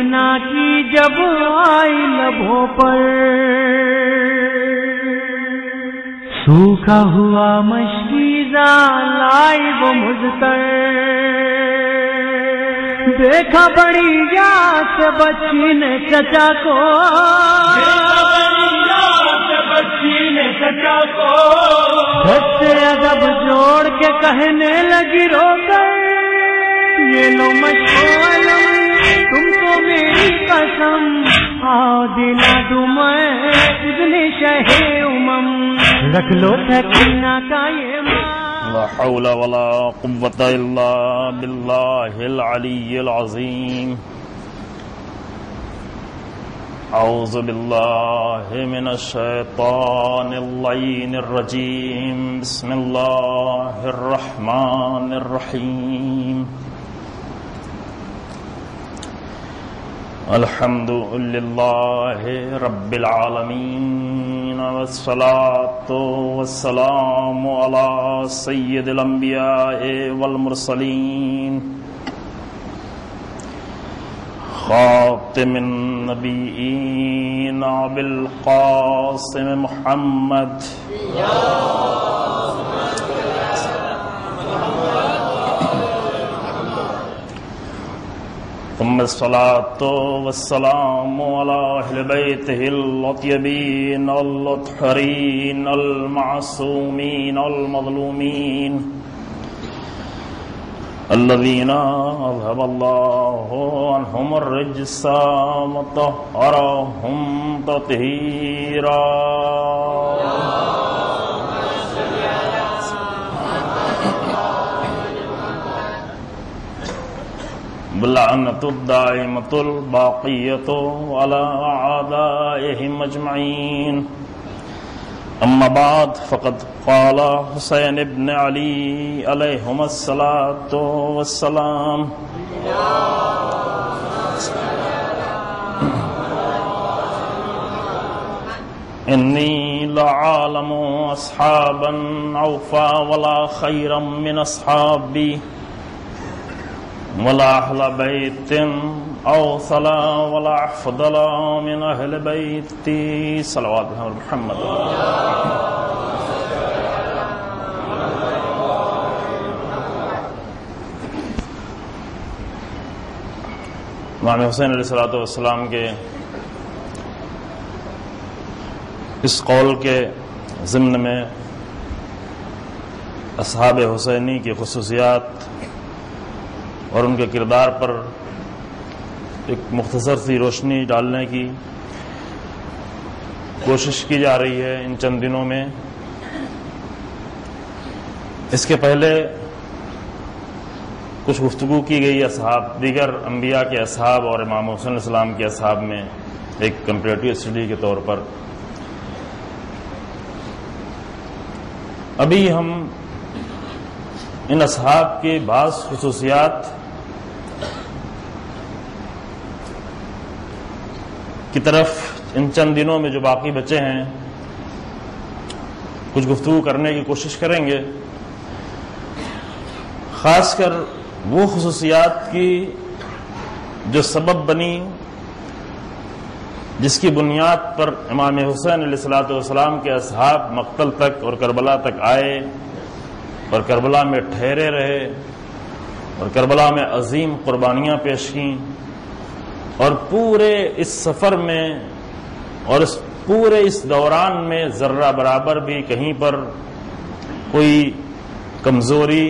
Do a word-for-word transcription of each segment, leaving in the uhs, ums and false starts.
حسینہ کی جب آئی لبوں پر، سوکھا ہوا مشکیزہ لائی وہ مجھتر، دیکھا بڑی یاد سے بچی نے چچا کو، بچی نے چچا کو سے ادب جوڑ کے کہنے لگی رو کر، یہ لو مشغول تم کو میری قسم، آؤ دلا دوں میں اتنے شہ امم، رکھ لو سکینہ کا یہ ماں۔ لا حول ولا قوة الا باللہ العلی العظیم۔ اعوذ باللہ من الشیطان اللعین الرجیم، بسم اللہ الرحمن الرحیم۔ الحمد للہ رب العالمین، والصلاة والسلام علی سید الانبیاء والمرسلین، خاتم النبیین بالقاسم محمد، ثم الصلاة والسلام على أهل بيته الأطيبين الأطهرين المعصومين المظلومين الذين أذهب الله عنهم الرجس وطهرهم تطهيرا۔ بلعنة الدائمة الباقية على أعدائهم أجمعين، أما بعد، فقد قال حسين بن علي عليهما الصلاة والسلام: إني لعالم أصحابا أوفى ولا خيرا من أصحابي، ولا أهل بيت أوصل ولا أفضل من أهل بيتي، صلوات محمد۔ امام حسین علیہ الصلوۃ والسلام کے اس قول کے ضمن میں اصحاب حسینی کی خصوصیات اور ان کے کردار پر ایک مختصر سی روشنی ڈالنے کی کوشش کی جا رہی ہے ان چند دنوں میں۔ اس کے پہلے کچھ گفتگو کی گئی اصحاب، دیگر انبیاء کے اصحاب اور امام حسین علیہ السلام کے اصحاب میں ایک کمپیریٹیو اسٹڈی کے طور پر۔ ابھی ہم ان اصحاب کی بعض خصوصیات کی طرف ان چند دنوں میں جو باقی بچے ہیں کچھ گفتگو کرنے کی کوشش کریں گے، خاص کر وہ خصوصیات کی جو سبب بنی، جس کی بنیاد پر امام حسین علیہ الصلوۃ والسلام کے اصحاب مقتل تک اور کربلا تک آئے اور کربلا میں ٹھہرے رہے اور کربلا میں عظیم قربانیاں پیش کیں، اور پورے اس سفر میں اور اس پورے اس دوران میں ذرہ برابر بھی کہیں پر کوئی کمزوری،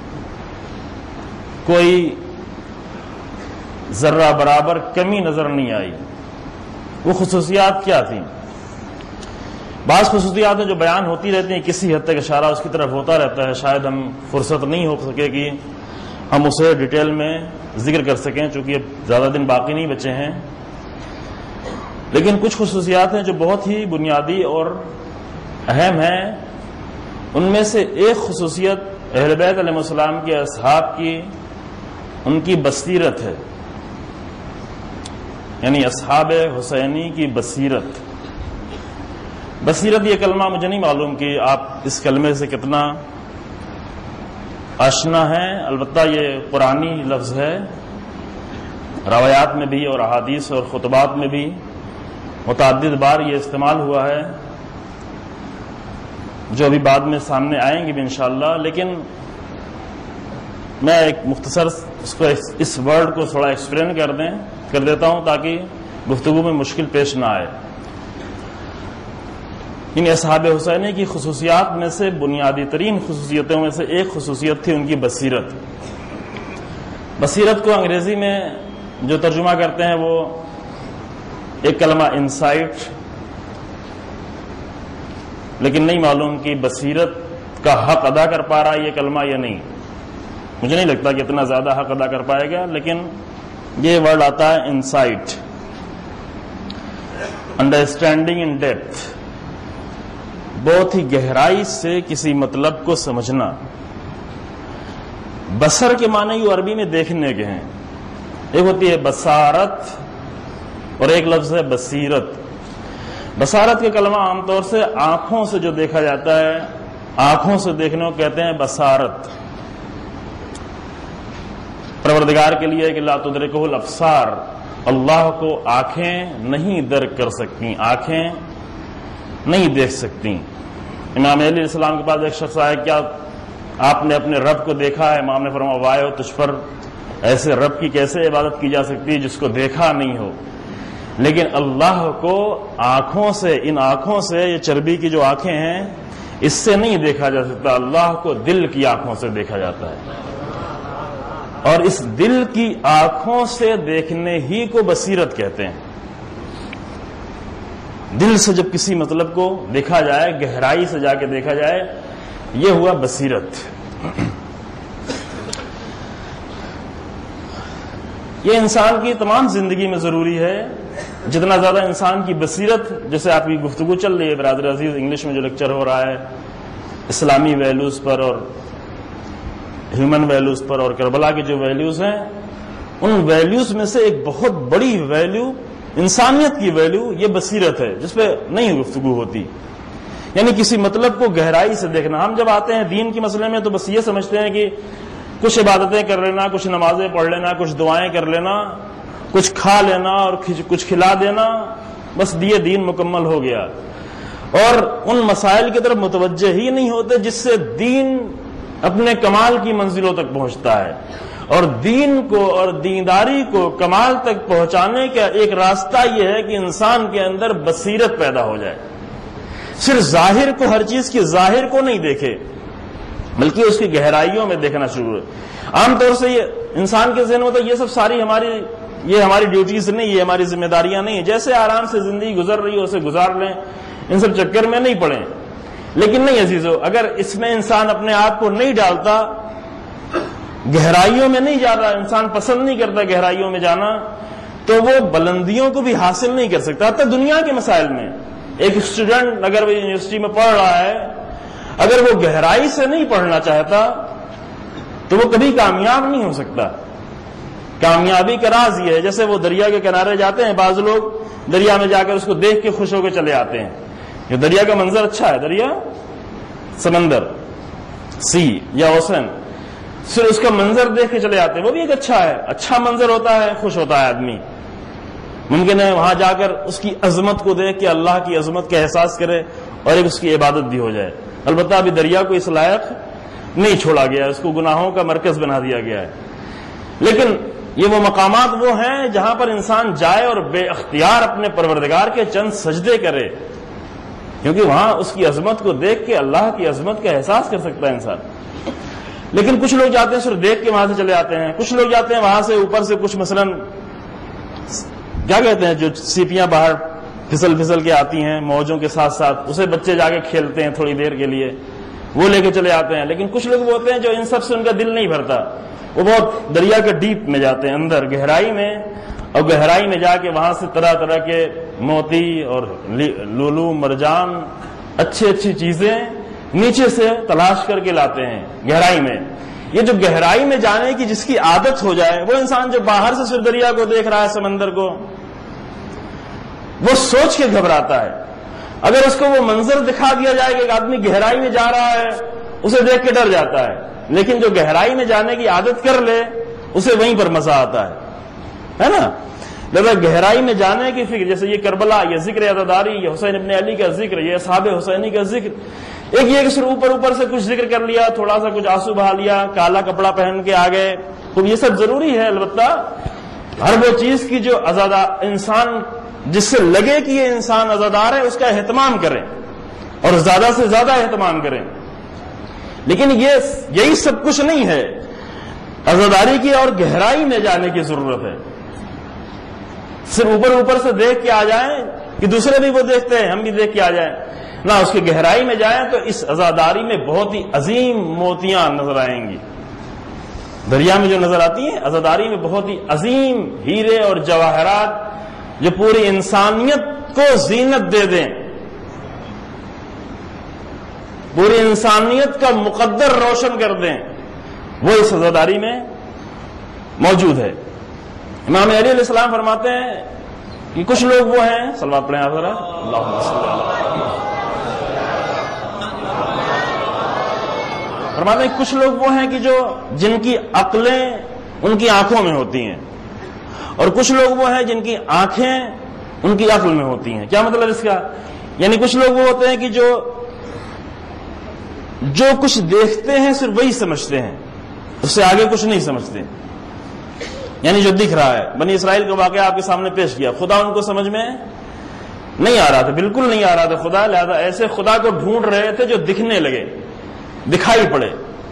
کوئی ذرہ برابر کمی نظر نہیں آئی۔ وہ خصوصیات کیا تھیں؟ بعض خصوصیات جو بیان ہوتی رہتی ہیں، کسی حد تک اشارہ اس کی طرف ہوتا رہتا ہے، شاید ہم فرصت نہیں ہو سکے کہ ہم اسے ڈیٹیل میں ذکر کر سکیں چونکہ اب زیادہ دن باقی نہیں بچے ہیں، لیکن کچھ خصوصیات ہیں جو بہت ہی بنیادی اور اہم ہیں۔ ان میں سے ایک خصوصیت اہل بیت علیہ السلام کے اصحاب کی ان کی بصیرت ہے، یعنی اصحاب حسینی کی بصیرت۔ بصیرت یہ کلمہ مجھے نہیں معلوم کہ آپ اس کلمے سے کتنا آشنا ہیں، البتہ یہ قرآنی لفظ ہے، روایات میں بھی اور احادیث اور خطبات میں بھی متعدد بار یہ استعمال ہوا ہے، جو ابھی بعد میں سامنے آئیں گے بھی انشاءاللہ، لیکن میں ایک مختصر اس کو اس ورڈ کو تھوڑا ایکسپلین کر دیں کر دیتا ہوں تاکہ گفتگو میں مشکل پیش نہ آئے۔ ان اصحاب حسینی کی خصوصیات میں سے بنیادی ترین خصوصیتوں میں سے ایک خصوصیت تھی ان کی بصیرت۔ بصیرت کو انگریزی میں جو ترجمہ کرتے ہیں وہ ایک کلمہ انسائٹ، لیکن نہیں معلوم کہ بصیرت کا حق ادا کر پا رہا یہ کلمہ یا نہیں۔ مجھے نہیں لگتا کہ اتنا زیادہ حق ادا کر پائے گا، لیکن یہ ورڈ آتا ہے انسائٹ، انڈرسٹینڈنگ ان ڈیپتھ، بہت ہی گہرائی سے کسی مطلب کو سمجھنا۔ بصر کے معنی یوں عربی میں دیکھنے کے ہیں، ایک ہوتی ہے بصارت اور ایک لفظ ہے بصیرت۔ بصارت کے کلمہ عام طور سے آنکھوں سے جو دیکھا جاتا ہے، آنکھوں سے دیکھنے کو کہتے ہیں بصارت۔ پروردگار کے لیے کہ لا تدرکہ الابصار، اللہ کو آنکھیں نہیں درک کر سکتی، آنکھیں نہیں دیکھ سکتی۔ امام علیہ السلام کے پاس ایک شخص آیا، کیا آپ نے اپنے رب کو دیکھا ہے؟ امام نے فرمایا وائے ہو تجھ پر، ایسے رب کی کیسے عبادت کی جا سکتی ہے جس کو دیکھا نہیں ہو؟ لیکن اللہ کو آنکھوں سے، ان آنکھوں سے، یہ چربی کی جو آنکھیں ہیں اس سے نہیں دیکھا جا سکتا، اللہ کو دل کی آنکھوں سے دیکھا جاتا ہے، اور اس دل کی آنکھوں سے دیکھنے ہی کو بصیرت کہتے ہیں۔ دل سے جب کسی مطلب کو دیکھا جائے، گہرائی سے جا کے دیکھا جائے، یہ ہوا بصیرت۔ یہ انسان کی تمام زندگی میں ضروری ہے۔ جتنا زیادہ انسان کی بصیرت، جیسے آپ کی گفتگو چل رہی ہے برادر عزیز، انگلش میں جو لیکچر ہو رہا ہے اسلامی ویلیوز پر اور ہیومن ویلیوز پر اور کربلا کی جو ویلیوز ہیں، ان ویلیوز میں سے ایک بہت بڑی ویلیو، انسانیت کی ویلیو، یہ بصیرت ہے، جس پہ نہیں گفتگو ہوتی۔ یعنی کسی مطلب کو گہرائی سے دیکھنا۔ ہم جب آتے ہیں دین کے مسئلے میں تو بس یہ سمجھتے ہیں کہ کچھ عبادتیں کر لینا، کچھ نمازیں پڑھ لینا، کچھ دعائیں کر لینا، کچھ کھا لینا اور کچھ کھلا دینا، بس یہ دین مکمل ہو گیا، اور ان مسائل کی طرف متوجہ ہی نہیں ہوتے جس سے دین اپنے کمال کی منزلوں تک پہنچتا ہے۔ اور دین کو اور دینداری کو کمال تک پہنچانے کا ایک راستہ یہ ہے کہ انسان کے اندر بصیرت پیدا ہو جائے، صرف ظاہر کو، ہر چیز کی ظاہر کو نہیں دیکھے بلکہ اس کی گہرائیوں میں دیکھنا شروع ہے۔ عام طور سے یہ انسان کے ذہن میں ہوتا ہے یہ سب ساری ہماری یہ ہماری ڈیوٹیز نہیں، یہ ہماری ذمہ داریاں نہیں، جیسے آرام سے زندگی گزر رہی ہے اسے گزار لیں، ان سب چکر میں نہیں پڑیں۔ لیکن نہیں عزیزو، اگر اس میں انسان اپنے آپ کو نہیں ڈالتا، گہرائیوں میں نہیں جاتا، انسان پسند نہیں کرتا گہرائیوں میں جانا، تو وہ بلندیوں کو بھی حاصل نہیں کر سکتا۔ حتی دنیا کے مسائل میں ایک اسٹوڈنٹ اگر وہ یونیورسٹی میں پڑھ رہا ہے، اگر وہ گہرائی سے نہیں پڑھنا چاہتا تو وہ کبھی کامیاب نہیں ہو سکتا۔ کامیابی کا راز یہ ہے، جیسے وہ دریا کے کنارے جاتے ہیں، بعض لوگ دریا میں جا کر اس کو دیکھ کے خوش ہو کے چلے آتے ہیں، یہ دریا کا منظر اچھا ہے، دریا، سمندر، سی یا اوشن، صرف اس کا منظر دیکھ کے چلے آتے ہیں، وہ بھی ایک اچھا ہے، اچھا منظر ہوتا ہے، خوش ہوتا ہے آدمی۔ ممکن ہے وہاں جا کر اس کی عظمت کو دیکھ کے اللہ کی عظمت کا احساس کرے اور ایک اس کی عبادت بھی ہو جائے۔ البتہ ابھی دریا کو اس لائق نہیں چھوڑا گیا ہے، اس کو گناہوں کا مرکز بنا دیا گیا ہے۔ لیکن یہ وہ مقامات وہ ہیں جہاں پر انسان جائے اور بے اختیار اپنے پروردگار کے چند سجدے کرے، کیونکہ وہاں اس کی عظمت کو دیکھ کے اللہ کی عظمت کا احساس کر سکتا ہے انسان۔ لیکن کچھ لوگ جاتے ہیں صرف دیکھ کے وہاں سے چلے آتے ہیں، کچھ لوگ جاتے ہیں وہاں سے اوپر سے کچھ مثلاً کیا کہتے ہیں جو سیپیاں باہر پھسل پھسل کے آتی ہیں موجوں کے ساتھ ساتھ، اسے بچے جا کے کھیلتے ہیں تھوڑی دیر کے لیے، وہ لے کے چلے آتے ہیں۔ لیکن کچھ لوگ وہ ہوتے ہیں جو ان سب سے ان کا دل نہیں بھرتا، وہ بہت دریا کے ڈیپ میں جاتے ہیں، اندر گہرائی میں، اور گہرائی میں جا کے وہاں سے طرح طرح کے موتی اور لولو مرجان، اچھی اچھی چیزیں نیچے سے تلاش کر کے لاتے ہیں گہرائی میں۔ یہ جو گہرائی میں جانے کی جس کی عادت ہو جائے، وہ انسان جو باہر سے صرف دریا کو دیکھ رہا ہے، سمندر کو، وہ سوچ کے گھبراتا ہے۔ اگر اس کو وہ منظر دکھا دیا جائے کہ ایک آدمی گہرائی میں جا رہا ہے، اسے دیکھ کے ڈر جاتا ہے۔ لیکن جو گہرائی میں جانے کی عادت کر لے، اسے وہیں پر مزہ آتا ہے۔ ہے نا. لہذا گہرائی میں جانے کی فکر، جیسے یہ کربلا، یہ ذکر عزاداری، یہ حسین ابن علی کا ذکر، یہ اصحاب حسینی کا ذکر. ایک یہ کہ صرف اوپر اوپر سے کچھ ذکر کر لیا، تھوڑا سا کچھ آنسو بہا لیا، کالا کپڑا پہن کے آ گئے، تو یہ سب ضروری ہے. البتہ ہر وہ چیز کی جو عزادہ انسان جس سے لگے کہ یہ انسان عزادار ہے، اس کا اہتمام کریں اور زیادہ سے زیادہ اہتمام کریں. لیکن یہ یہی سب کچھ نہیں ہے. عزاداری کی اور گہرائی میں جانے کی ضرورت ہے. صرف اوپر اوپر سے دیکھ کے آ جائیں کہ دوسرے بھی وہ دیکھتے ہیں، ہم بھی دیکھ کے آ جائیں، نہ اس کی گہرائی میں جائیں تو اس عزاداری میں بہت ہی عظیم موتیاں نظر آئیں گی. دریا میں جو نظر آتی ہیں، عزاداری میں بہت ہی عظیم ہیرے اور جواہرات جو پوری انسانیت کو زینت دے دیں، پوری انسانیت کا مقدر روشن کر دیں، وہ اس عزاداری میں موجود ہے. امام علی علیہ السلام فرماتے ہیں کہ کچھ لوگ وہ ہیں، صلوات پڑھیں آپ ذرا، اللہم صلی اللہ علیہ وسلم. فرماتے ہیں کچھ لوگ وہ ہیں کہ جو جن کی عقلیں ان کی آنکھوں میں ہوتی ہیں، اور کچھ لوگ وہ ہیں جن کی آنکھیں ان کی عقل میں ہوتی ہیں. کیا مطلب اس کا؟ یعنی کچھ لوگ وہ ہوتے ہیں کہ جو جو کچھ دیکھتے ہیں صرف وہی سمجھتے ہیں، اس سے آگے کچھ نہیں سمجھتے. یعنی جو دکھ رہا ہے، بنی اسرائیل کا واقعہ آپ کے سامنے پیش کیا، خدا ان کو سمجھ میں نہیں آ رہا تھا، بالکل نہیں آ رہا تھا خدا. لہذا ایسے خدا کو ڈھونڈ رہے تھے جو دکھنے لگے، دکھائی پڑے.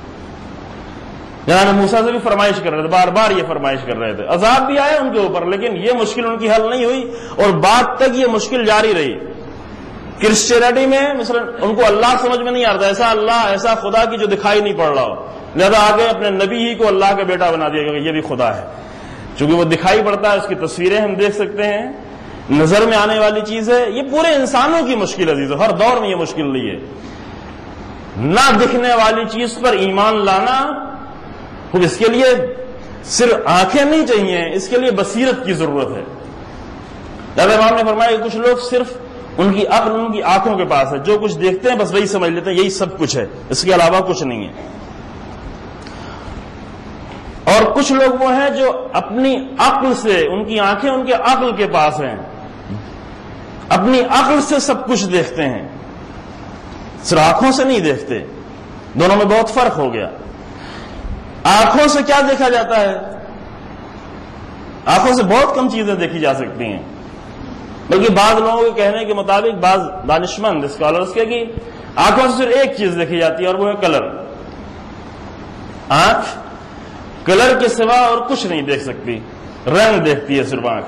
جناب موسیٰ سے بھی فرمائش کر رہے تھے، بار بار یہ فرمائش کر رہے تھے. عذاب بھی آئے ان کے اوپر، لیکن یہ مشکل ان کی حل نہیں ہوئی اور بعد تک یہ مشکل جاری رہی. کرسچینٹی میں مثلا ان کو اللہ سمجھ میں نہیں آ رہا، ایسا اللہ، ایسا خدا کی جو دکھائی نہیں پڑ رہا ہو. لہذا آگے اپنے نبی ہی کو اللہ کا بیٹا بنا دیا کہ یہ بھی خدا ہے. چونکہ وہ دکھائی پڑتا ہے، اس کی تصویریں ہم دیکھ سکتے ہیں، نظر میں آنے والی چیز ہے. یہ پورے انسانوں کی مشکل عزیز ہے، ہر دور میں یہ مشکل نہیں ہے. نہ دکھنے والی چیز پر ایمان لانا، اس کے لیے صرف آنکھیں نہیں چاہیے، اس کے لیے بصیرت کی ضرورت ہے. لہذا امام نے فرمایا کہ کچھ لوگ صرف ان کی عقل ان کی آنکھوں کے پاس ہے، جو کچھ دیکھتے ہیں بس وہی سمجھ لیتے ہیں یہی سب کچھ ہے، اس کے علاوہ کچھ نہیں ہے. اور کچھ لوگ وہ ہیں جو اپنی عقل سے، ان کی آنکھیں ان کے عقل کے پاس ہیں، اپنی عقل سے سب کچھ دیکھتے ہیں، صرف آنکھوں سے نہیں دیکھتے. دونوں میں بہت فرق ہو گیا. آنکھوں سے کیا دیکھا جاتا ہے؟ آنکھوں سے بہت کم چیزیں دیکھی جا سکتی ہیں، بلکہ بعض لوگوں کے کہنے کے مطابق، بعض دانشمند اسکالرز کے، کہ آنکھوں سے صرف ایک چیز دیکھی جاتی ہے اور وہ ہے کلر. آنکھ کلر کے سوا اور کچھ نہیں دیکھ سکتی، رنگ دیکھتی ہے صرف آنکھ،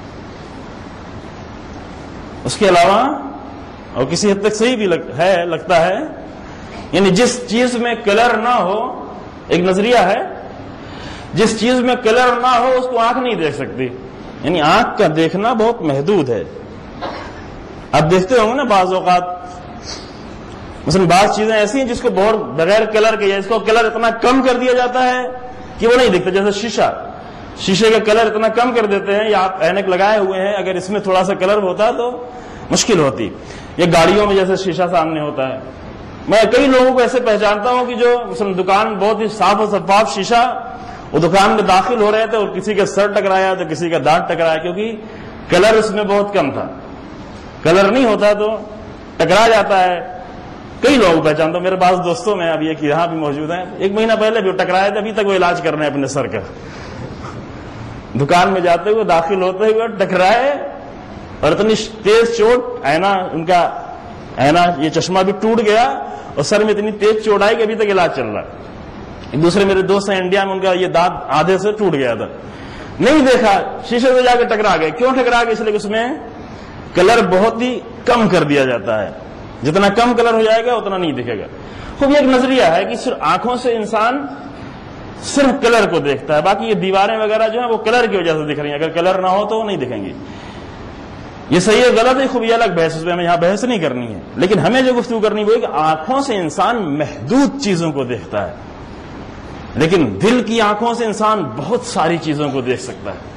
اس کے علاوہ. اور کسی حد تک صحیح بھی لگ ہے لگتا ہے. یعنی جس چیز میں کلر نہ ہو، ایک نظریہ ہے، جس چیز میں کلر نہ ہو اس کو آنکھ نہیں دیکھ سکتی. یعنی آنکھ کا دیکھنا بہت محدود ہے. آپ دیکھتے ہوں گے نا بعض اوقات مثلا بعض چیزیں ایسی ہیں جس کو بہت بغیر کلر کے، یا اس کو کلر اتنا کم کر دیا جاتا ہے کہ وہ نہیں دکھتا. جیسے شیشہ، شیشے کا کلر اتنا کم کر دیتے ہیں، یا آپ اینک لگائے ہوئے ہیں، اگر اس میں تھوڑا سا کلر ہوتا تو مشکل ہوتی. یا گاڑیوں میں جیسے شیشہ سامنے ہوتا ہے، میں کئی لوگوں کو ایسے پہچانتا ہوں کہ جو مثلا دکان بہت ہی صاف و شفاف شیشہ، وہ دکان میں داخل ہو رہے تھے اور کسی کا سر ٹکرایا تو کسی کا دانت ٹکرایا، کیونکہ کلر اس میں بہت کم تھا. کلر نہیں ہوتا تو ٹکرا جاتا ہے. کئی لوگ پہچانتا ہوں، میرے پاس دوستوں میں ابھی ایک یہاں بھی موجود ہیں، ایک مہینہ پہلے بھی ٹکرایا تھا، ابھی تک وہ علاج کر رہے ہیں اپنے سر کا. دکان میں جاتے ہوئے، داخل ہوتے ہوئے ٹکرائے اور اتنی تیز چوٹ، اینا ان کا اینا یہ چشمہ بھی ٹوٹ گیا اور سر میں اتنی تیز چوٹ آئی کہ ابھی تک علاج چل رہا ہے. ایک دوسرے میرے دوست ہیں انڈیا میں، ان کا یہ دانت آدھے سے ٹوٹ گیا تھا، نہیں دیکھا، شیشے سے جا کے ٹکرا گئے. کیوں ٹکرا گئے؟ اس لیے کہ اس میں کلر بہت ہی کم کر دیا جاتا ہے. جتنا کم کلر ہو جائے گا اتنا نہیں دکھے گا. خوب یہ ایک نظریہ ہے کہ صرف آنکھوں سے انسان صرف کلر کو دیکھتا ہے، باقی یہ دیواریں وغیرہ جو ہیں وہ کلر کی وجہ سے دکھ رہی ہیں، اگر کلر نہ ہو تو وہ نہیں دکھیں گی. یہ صحیح ہے غلط ہے، خوب یہ الگ بحث، اس میں ہمیں یہاں بحث نہیں کرنی ہے. لیکن ہمیں جو گفتگو کرنی وہ ہے کہ آنکھوں سے انسان محدود چیزوں کو دیکھتا ہے، لیکن دل کی آنکھوں سے انسان بہت ساری چیزوں کو دیکھ سکتا ہے.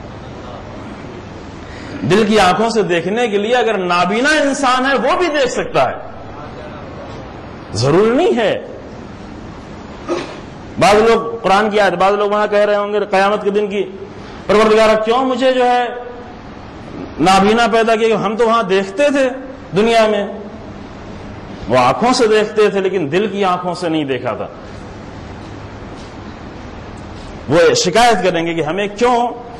دل کی آنکھوں سے دیکھنے کے لیے اگر نابینا انسان ہے وہ بھی دیکھ سکتا ہے، ضروری نہیں ہے. بعض لوگ قرآن کی آیت، بعض لوگ وہاں کہہ رہے ہوں گے قیامت کے دن کی پروردگارہ کیوں مجھے جو ہے نابینا پیدا کیا؟ ہم تو وہاں دیکھتے تھے دنیا میں، وہ آنکھوں سے دیکھتے تھے لیکن دل کی آنکھوں سے نہیں دیکھا تھا. وہ شکایت کریں گے کہ ہمیں کیوں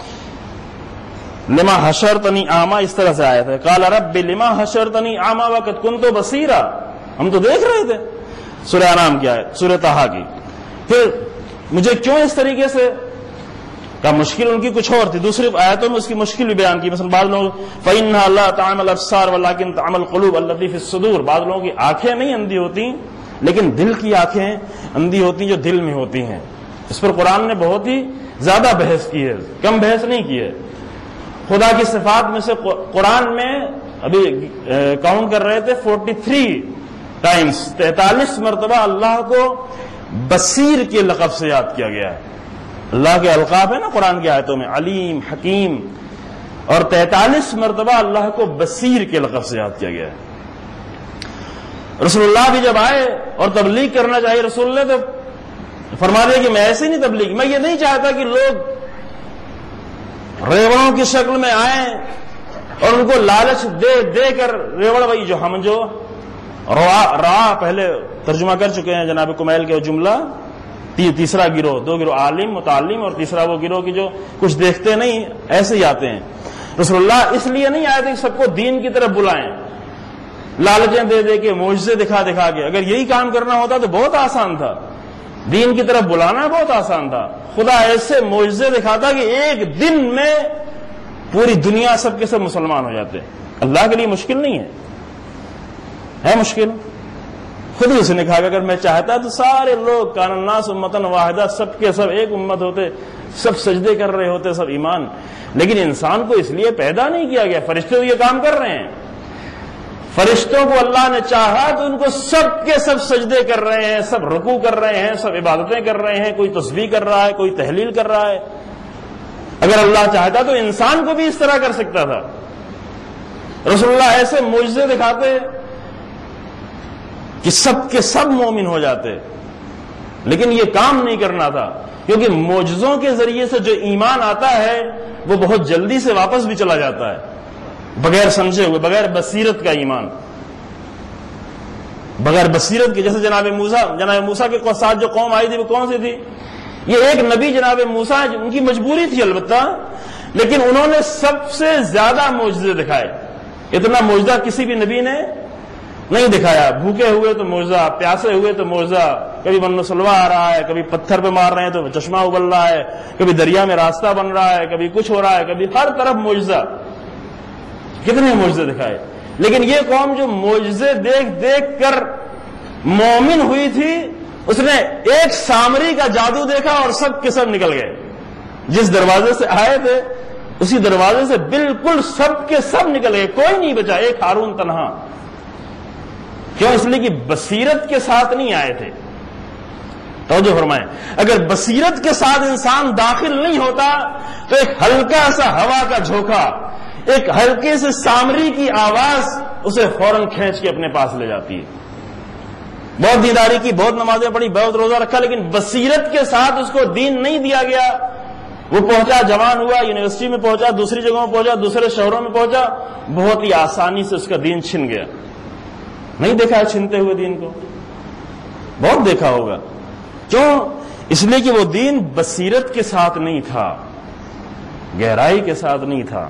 لما حشرتنی اعمیٰ اس طرح سے آیا تھا، قال رب لما حشرتنی اعمیٰ وقد کنت بصیرا، ہم تو دیکھ رہے تھے. سورہ انعام کی آیت، سورہ طٰہٰ کی. پھر مجھے کیوں اس طریقے سے کا مشکل ان کی کچھ اور تھی. دوسری آیتوں میں اس کی مشکل بھی بیان کی. مثلا بعض لوگ فَإِنَّهَا لَا تَعْمَى الْأَبْصَارُ وَلَكِنْ تَعْمَى الْقُلُوبُ الَّتِي فِي الصُّدُورِ. بعض لوگوں کی آنکھیں نہیں اندھی ہوتی لیکن دل کی آنکھیں اندھی ہوتی جو دل میں ہوتی ہیں. اس پر قرآن نے بہت ہی زیادہ بحث کی ہے، کم بحث نہیں کی ہے. خدا کی صفات میں سے قرآن میں ابھی کاؤنٹ کر رہے تھے فورٹی تھری ٹائمز، تینتالیس مرتبہ اللہ کو بصیر کے لقب سے یاد کیا گیا ہے. اللہ کے القاب ہے نا قرآن کی آیتوں میں، علیم، حکیم، اور تینتالیس مرتبہ اللہ کو بصیر کے لقب سے یاد کیا گیا ہے. رسول اللہ بھی جب آئے اور تبلیغ کرنا چاہیے رسول اللہ تو فرما دیا کہ میں ایسے نہیں تبلیغ، میں یہ نہیں چاہتا کہ لوگ ریوڑوں کی شکل میں آئیں اور ان کو لالچ دے دے کر، ریوڑ وہی جو ہم جو را پہلے ترجمہ کر چکے ہیں جناب کمیل کے جملہ، تیسرا گروہ، دو گروہ عالم متعلم اور تیسرا وہ گروہ کی جو کچھ دیکھتے نہیں ایسے ہی آتے ہیں. رسول اللہ اس لیے نہیں آئے تھے کہ سب کو دین کی طرف بلائیں، لالچیں دے دے کے، معجزے دکھا دکھا کے. اگر یہی کام کرنا ہوتا تو بہت آسان تھا، دین کی طرف بلانا بہت آسان تھا. خدا ایسے معجزے دکھاتا کہ ایک دن میں پوری دنیا سب کے سب مسلمان ہو جاتے. اللہ کے لیے مشکل نہیں ہے، ہے مشکل. خود ہی اس نے کہا کہ اگر میں چاہتا تو سارے لوگ کان الناس امتن واحدہ، سب کے سب ایک امت ہوتے، سب سجدے کر رہے ہوتے، سب ایمان. لیکن انسان کو اس لیے پیدا نہیں کیا گیا. فرشتے تو یہ کام کر رہے ہیں، فرشتوں کو اللہ نے چاہا تو ان کو سب کے سب سجدے کر رہے ہیں، سب رکوع کر رہے ہیں، سب عبادتیں کر رہے ہیں، کوئی تسبیح کر رہا ہے، کوئی تحلیل کر رہا ہے. اگر اللہ چاہتا تو انسان کو بھی اس طرح کر سکتا تھا. رسول اللہ ایسے معجزے دکھاتے کہ سب کے سب مومن ہو جاتے، لیکن یہ کام نہیں کرنا تھا، کیونکہ معجزوں کے ذریعے سے جو ایمان آتا ہے وہ بہت جلدی سے واپس بھی چلا جاتا ہے، بغیر سمجھے ہوئے، بغیر بصیرت کا ایمان، بغیر بصیرت کے. جیسے جناب موسیٰ جناب موسیٰ کے ساتھ جو قوم آئی تھی وہ کون سی تھی؟ یہ ایک نبی جناب موسیٰ، ان کی مجبوری تھی البتہ، لیکن انہوں نے سب سے زیادہ معجزے دکھائے. اتنا معجزہ کسی بھی نبی نے نہیں دکھایا. بھوکے ہوئے تو معجزہ، پیاسے ہوئے تو معجزہ، کبھی من و سلوا آ رہا ہے، کبھی پتھر پہ مار رہے ہیں تو چشمہ ابل رہا ہے، کبھی دریا میں راستہ بن رہا ہے، کبھی کچھ ہو رہا ہے، کبھی ہر طرف معجزہ. کتنے معجزے دکھائے. لیکن یہ قوم جو معجزے دیکھ دیکھ کر مومن ہوئی تھی، اس نے ایک سامری کا جادو دیکھا اور سب کے سب نکل گئے. جس دروازے سے آئے تھے اسی دروازے سے بالکل سب کے سب نکل گئے، کوئی نہیں بچا، ایک ہارون تنہا. کیوں؟ اس لیے کہ بصیرت کے ساتھ نہیں آئے تھے. توجہ فرمائیں، اگر بصیرت کے ساتھ انسان داخل نہیں ہوتا تو ایک ہلکا سا ہوا کا جھونکا، ایک ہلکے سے سامری کی آواز اسے فوراً کھینچ کے اپنے پاس لے جاتی ہے. بہت دینداری کی، بہت نمازیں پڑھی، بہت روزہ رکھا، لیکن بصیرت کے ساتھ اس کو دین نہیں دیا گیا. وہ پہنچا، جوان ہوا، یونیورسٹی میں پہنچا، دوسری جگہوں میں پہنچا، دوسرے شہروں میں پہنچا، بہت ہی آسانی سے اس کا دین چھن گیا. نہیں دیکھا ہے چھنتے ہوئے دین کو؟ بہت دیکھا ہوگا. کیوں؟ اس لیے کہ وہ دین بصیرت کے ساتھ نہیں تھا، گہرائی کے ساتھ نہیں تھا،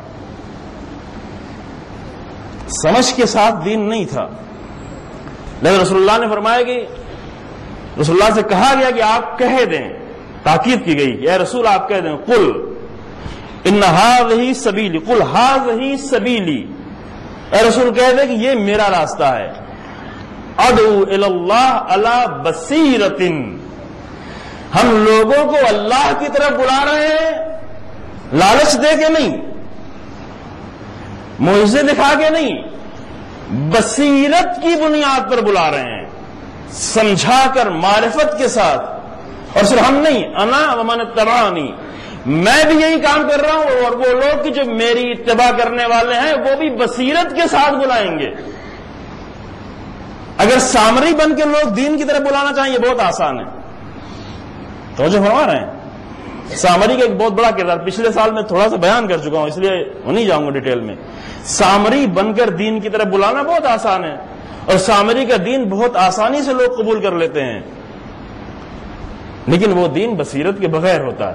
سمجھ کے ساتھ دین نہیں تھا. لیکن رسول اللہ نے فرمایا کہ رسول اللہ سے کہا گیا کہ آپ کہہ دیں، تاکید کی گئی، اے رسول آپ کہہ دیں، قل ان ھذہ سبیلی، قل ھذہ سبیلی، اے رسول کہہ دیں کہ یہ میرا راستہ ہے. ادعو الی اللہ علی بصیرۃ، ہم لوگوں کو اللہ کی طرف بلا رہے ہیں، لالچ دے کے نہیں، معجزے دکھا کے نہیں، بصیرت کی بنیاد پر بلا رہے ہیں، سمجھا کر، معرفت کے ساتھ. اور صرف ہم نہیں، انا ومن اتبعنی، میں بھی یہی کام کر رہا ہوں، اور وہ لوگ کہ جو میری اتباع کرنے والے ہیں وہ بھی بصیرت کے ساتھ بلائیں گے. اگر سامری بن کے لوگ دین کی طرف بلانا چاہیں یہ بہت آسان ہے. توجہ فرما رہے ہیں، سامری کا ایک بہت بڑا کردار پچھلے سال میں تھوڑا سا بیان کر چکا ہوں، اس لیے وہ نہیں جاؤں گا ڈیٹیل میں. سامری بن کر دین کی طرف بلانا بہت آسان ہے، اور سامری کا دین بہت آسانی سے لوگ قبول کر لیتے ہیں، لیکن وہ دین بصیرت کے بغیر ہوتا ہے.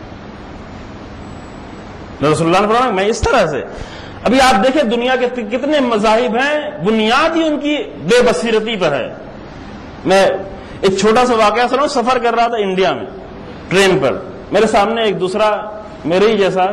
رسول اللہ نے فرمایا میں اس طرح سے. ابھی آپ دیکھیں دنیا کے کتنے مذاہب ہیں، بنیاد ہی ان کی بے بصیرتی پر ہے. میں ایک چھوٹا سا واقعہ سناؤں. سفر کر رہا تھا انڈیا میں ٹرین پر، میرے سامنے ایک دوسرا میرے ہی جیسا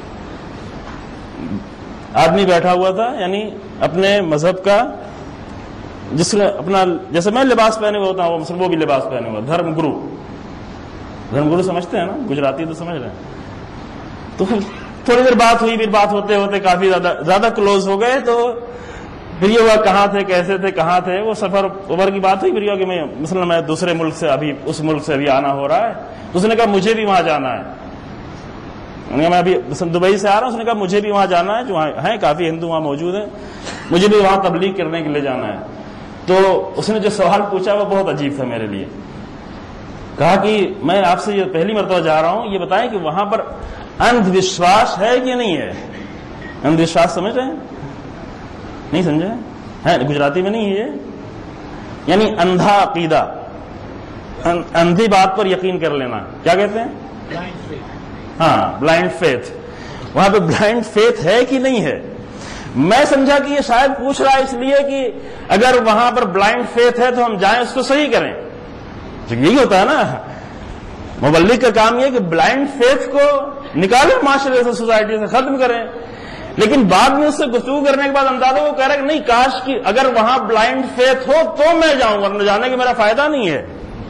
آدمی بیٹھا ہوا تھا، یعنی اپنے مذہب کا، جس نے اپنا جیسے میں لباس پہنے ہوئے ہوتا ہوں وہ بھی لباس پہنے ہوا، دھرم گرو. دھرم گرو سمجھتے ہیں نا، گجراتی تو سمجھ رہے ہیں. تو تھوڑی دیر بات ہوئی، پھر بات ہوتے ہوتے کافی زیادہ زیادہ کلوز ہو گئے. تو پھر یہ ہوا کہاں تھے، کیسے تھے، کہاں تھے. وہ سفر اوبر کی بات ہوئی، پھر یہ کہ میں مثلا میں دوسرے ملک سے ابھی اس ملک سے ابھی آنا ہو رہا ہے. تو اس نے کہا مجھے بھی وہاں جانا ہے. میں ابھی دبئی سے آ رہا ہوں. اس نے کہا مجھے بھی وہاں جانا ہے، جو ہیں کافی ہندو وہاں موجود ہیں، مجھے بھی وہاں تبلیغ کرنے کے لیے جانا ہے. تو اس نے جو سوال پوچھا وہ بہت عجیب تھا میرے لیے. کہا کہ میں آپ سے یہ پہلی مرتبہ جا رہا ہوں، یہ بتائیں کہ وہاں پر اندھ وشواس ہے کہ نہیں ہے. اندھ وشواس سمجھ رہے ہیں؟ نہیں سمجھے؟ ہے گجراتی میں نہیں ہے، یعنی اندھا عقیدہ، اندھی بات پر یقین کر لینا. کیا کہتے ہیں؟ ہاں، بلائنڈ فیتھ. وہاں پہ بلائنڈ فیتھ ہے کہ نہیں ہے. میں سمجھا کہ یہ شاید پوچھ رہا ہے اس لیے کہ اگر وہاں پر بلائنڈ فیتھ ہے تو ہم جائیں اس کو صحیح کریں. یہی ہوتا ہے نا، مبلغ کا کام یہ کہ بلائنڈ فیتھ کو نکالیں معاشرے سے، سوسائٹی سے ختم کریں. لیکن بعد میں اس سے گفتگو کرنے کے بعد اندازہ وہ کہہ رہا ہے کہ نہیں، کاش کی اگر وہاں بلائنڈ فیتھ ہو تو میں جاؤں، ورنہ جانے کا میرا فائدہ نہیں ہے.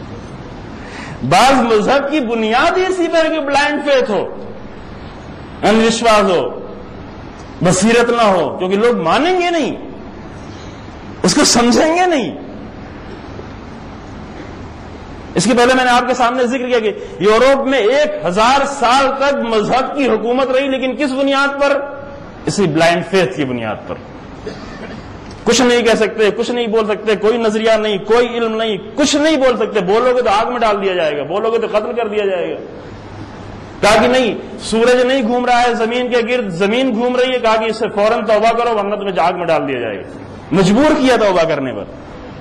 بعض مذہب کی بنیاد ہی اسی پر کہ بلائنڈ فیتھ ہو، اندھ وشواس ہو، بصیرت نہ ہو، کیونکہ لوگ مانیں گے نہیں، اس کو سمجھیں گے نہیں. اس کے پہلے میں نے آپ کے سامنے ذکر کیا کہ یورپ میں ایک ہزار سال تک مذہب کی حکومت رہی، لیکن کس بنیاد پر؟ اسی بلائنڈ فیتھ کی بنیاد پر. کچھ نہیں کہہ سکتے، کچھ نہیں بول سکتے، کوئی نظریہ نہیں، کوئی علم نہیں، کچھ نہیں بول سکتے. بولو گے تو آگ میں ڈال دیا جائے گا، بولو گے تو قتل کر دیا جائے گا. کہا کہ نہیں، سورج نہیں گھوم رہا ہے زمین کے گرد، زمین گھوم رہی ہے. کہا کہ اس سے فوراً توبہ کرو ورنہ تمہیں آگ میں ڈال دیا جائے گا. مجبور کیا توبہ کرنے پر.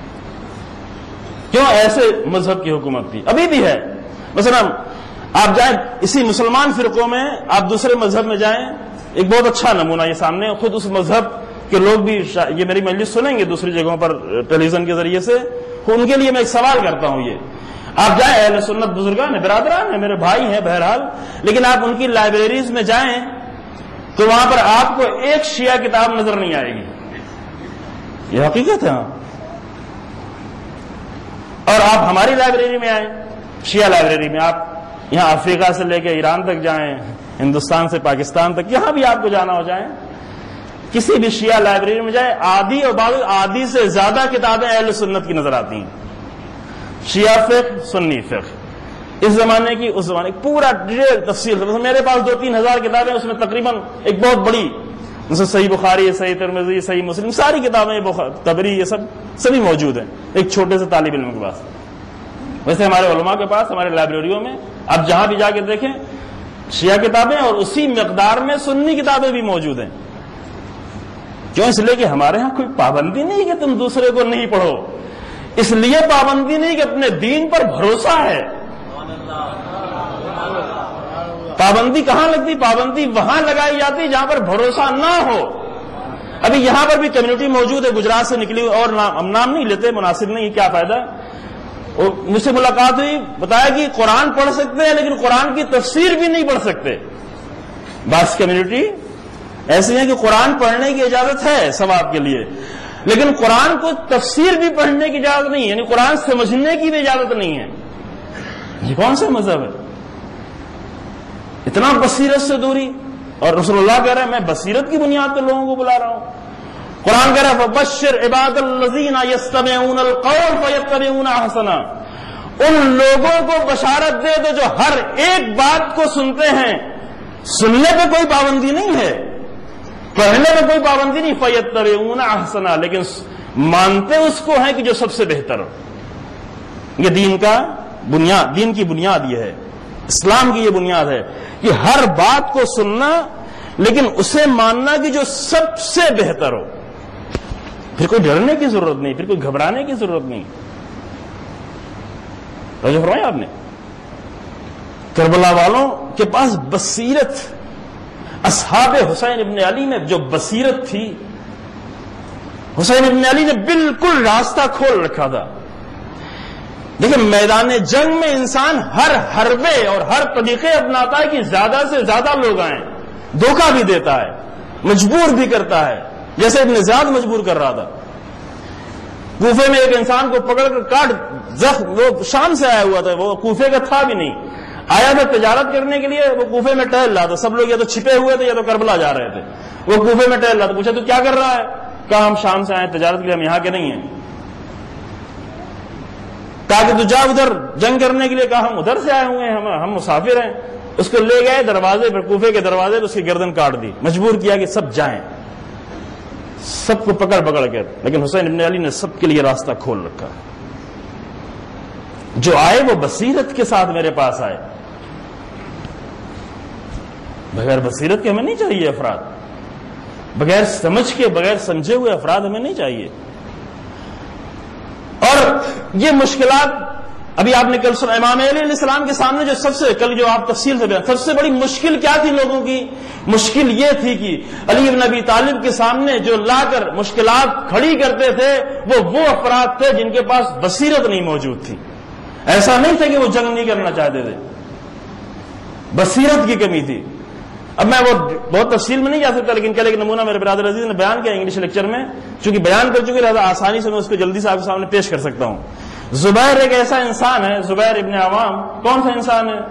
کیوں؟ ایسے مذہب کی حکومت تھی، ابھی بھی ہے. مثلا آپ جائیں اسی مسلمان فرقوں میں، آپ دوسرے مذہب میں جائیں، ایک بہت اچھا نمونہ یہ سامنے. خود اس مذہب کے لوگ بھی یہ میری مجلس سنیں گے دوسری جگہوں پر ٹیلی ویژن کے ذریعے سے. ان کے لیے میں ایک سوال کرتا ہوں. یہ آپ جائیں، اہل سنت بزرگان ہیں، برادران ہیں، میرے بھائی ہیں بہرحال، لیکن آپ ان کی لائبریریز میں جائیں تو وہاں پر آپ کو ایک شیعہ کتاب نظر نہیں آئے گی. یہ حقیقت ہے. اور آپ ہماری لائبریری میں آئیں، شیعہ لائبریری میں، آپ یہاں افریقہ سے لے کے ایران تک جائیں، ہندوستان سے پاکستان تک، یہاں بھی آپ کو جانا ہو جائیں، کسی بھی شیعہ لائبریری میں جائیں، آدھی اور بعض آدھی سے زیادہ کتابیں اہل سنت کی نظر آتی ہیں. شیعہ فقہ، سنی فقہ، اس زمانے کی اس زمانے کی پورا ڈیٹیل تفصیل. میرے پاس دو تین ہزار کتابیں، اس میں تقریباً ایک بہت بڑی جیسے صحیح بخاری، صحیح ترمذی، صحیح مسلم، ساری کتابیں، طبری، یہ سب سبھی موجود ہیں ایک چھوٹے سے طالب علم کے پاس. ویسے ہمارے علماء کے پاس، ہمارے لائبریریوں میں آپ جہاں بھی جا کے دیکھیں شیعہ کتابیں، اور اسی مقدار میں سنی کتابیں بھی موجود ہیں. کیوں؟ اس لیے کہ ہمارے ہاں کوئی پابندی نہیں کہ تم دوسرے کو نہیں پڑھو، اس لیے پابندی نہیں کہ اپنے دین پر بھروسہ ہے. پابندی کہاں لگتی؟ پابندی وہاں لگائی جاتی جہاں پر بھروسہ نہ ہو. ابھی یہاں پر بھی کمیونٹی موجود ہے گجرات سے نکلی ہوئی، اور نام ہم نام نہیں لیتے، مناسب نہیں، کیا فائدہ. مجھ سے ملاقات ہوئی، بتایا کہ قرآن پڑھ سکتے ہیں لیکن قرآن کی تفسیر بھی نہیں پڑھ سکتے. بعض کمیونٹی ایسی ہے کہ قرآن پڑھنے کی اجازت ہے ثواب کے لیے، لیکن قرآن کو تفسیر بھی پڑھنے کی اجازت نہیں ہے، یعنی قرآن سمجھنے کی بھی اجازت نہیں ہے. یہ کون سا مذہب ہے؟ اتنا بصیرت سے دوری. اور رسول اللہ کہہ رہے ہیں میں بصیرت کی بنیاد پر لوگوں کو بلا رہا ہوں. قرآن کہہ رہا ہے فبشر عباد الذین یستمعون القول فیتبعون احسنا. ان لوگوں کو بشارت دے دو جو ہر ایک بات کو سنتے ہیں. سننے پہ کوئی پابندی نہیں ہے، پڑھنے پہ کوئی پابندی نہیں، فیتبعون احسنا، لیکن مانتے اس کو ہیں کہ جو سب سے بہتر ہو. یہ دین کا بنیاد، دین کی بنیاد یہ ہے. اسلام کی یہ بنیاد ہے کہ ہر بات کو سننا لیکن اسے ماننا کہ جو سب سے بہتر ہو. پھر کوئی ڈرنے کی ضرورت نہیں, پھر کوئی گھبرانے کی ضرورت نہیں. توجہ فرمایا آپ نے, کربلا والوں کے پاس بصیرت, اصحاب حسین ابن علی میں جو بصیرت تھی, حسین ابن علی نے بالکل راستہ کھول رکھا تھا. لیکن میدان جنگ میں انسان ہر حربے اور ہر طریقے اپناتا ہے کہ زیادہ سے زیادہ لوگ آئیں, دھوکہ بھی دیتا ہے, مجبور بھی کرتا ہے, جیسے ابن زیاد مجبور کر رہا تھا. کوفے میں ایک انسان کو پکڑ کر کاٹ, زخم, وہ شام سے آیا ہوا تھا, وہ کوفے کا تھا بھی نہیں, آیا تھا تجارت کرنے کے لیے, وہ کوفے میں ٹہل رہا تھا. سب لوگ یا تو چھپے ہوئے تھے یا تو کربلا جا رہے تھے. وہ کوفے میں ٹہل رہا تھا. پوچھا تو کیا کر رہا ہے؟ کہا ہم شام سے آئے تجارت کے لیے, ہم یہاں کے نہیں ہیں. کہا کہ تو جا ادھر جنگ کرنے کے لیے. کہا ہم ادھر سے آئے ہوئے ہیں, ہم ہم مسافر ہیں. اس کو لے گئے دروازے پر, کوفے کے دروازے پر, اس کی گردن کاٹ دی, مجبور کیا کہ سب جائیں, سب کو پکڑ پکڑ کر. لیکن حسین ابن علی نے سب کے لیے راستہ کھول رکھا. جو آئے وہ بصیرت کے ساتھ میرے پاس آئے. بغیر بصیرت کے ہمیں نہیں چاہیے افراد, بغیر سمجھ کے, بغیر سمجھے ہوئے افراد ہمیں نہیں چاہیے. اور یہ مشکلات ابھی آپ نے کل سنا, امام علی علیہ السلام کے سامنے جو سب سے, کل جو آپ تفصیل سے بیان, سب سے بڑی مشکل کیا تھی لوگوں کی؟ مشکل یہ تھی کہ علی بن ابی طالب کے سامنے جو لا کر مشکلات کھڑی کرتے تھے وہ وہ افراد تھے جن کے پاس بصیرت نہیں موجود تھی. ایسا نہیں تھا کہ وہ جنگ نہیں کرنا چاہتے تھے, بصیرت کی کمی تھی. اب میں وہ بہت تفصیل میں نہیں جا سکتا, لیکن کل ایک نمونہ میرے برادر عزیز نے بیان کیا انگلش لیکچر میں, چونکہ بیان کر چکے لہذا آسانی سے میں اس کو جلدی سے آپ کے سامنے پیش کر سکتا ہوں. زبیر ایک ایسا انسان ہے, زبیر ابن عوام. کون سا انسان ہے؟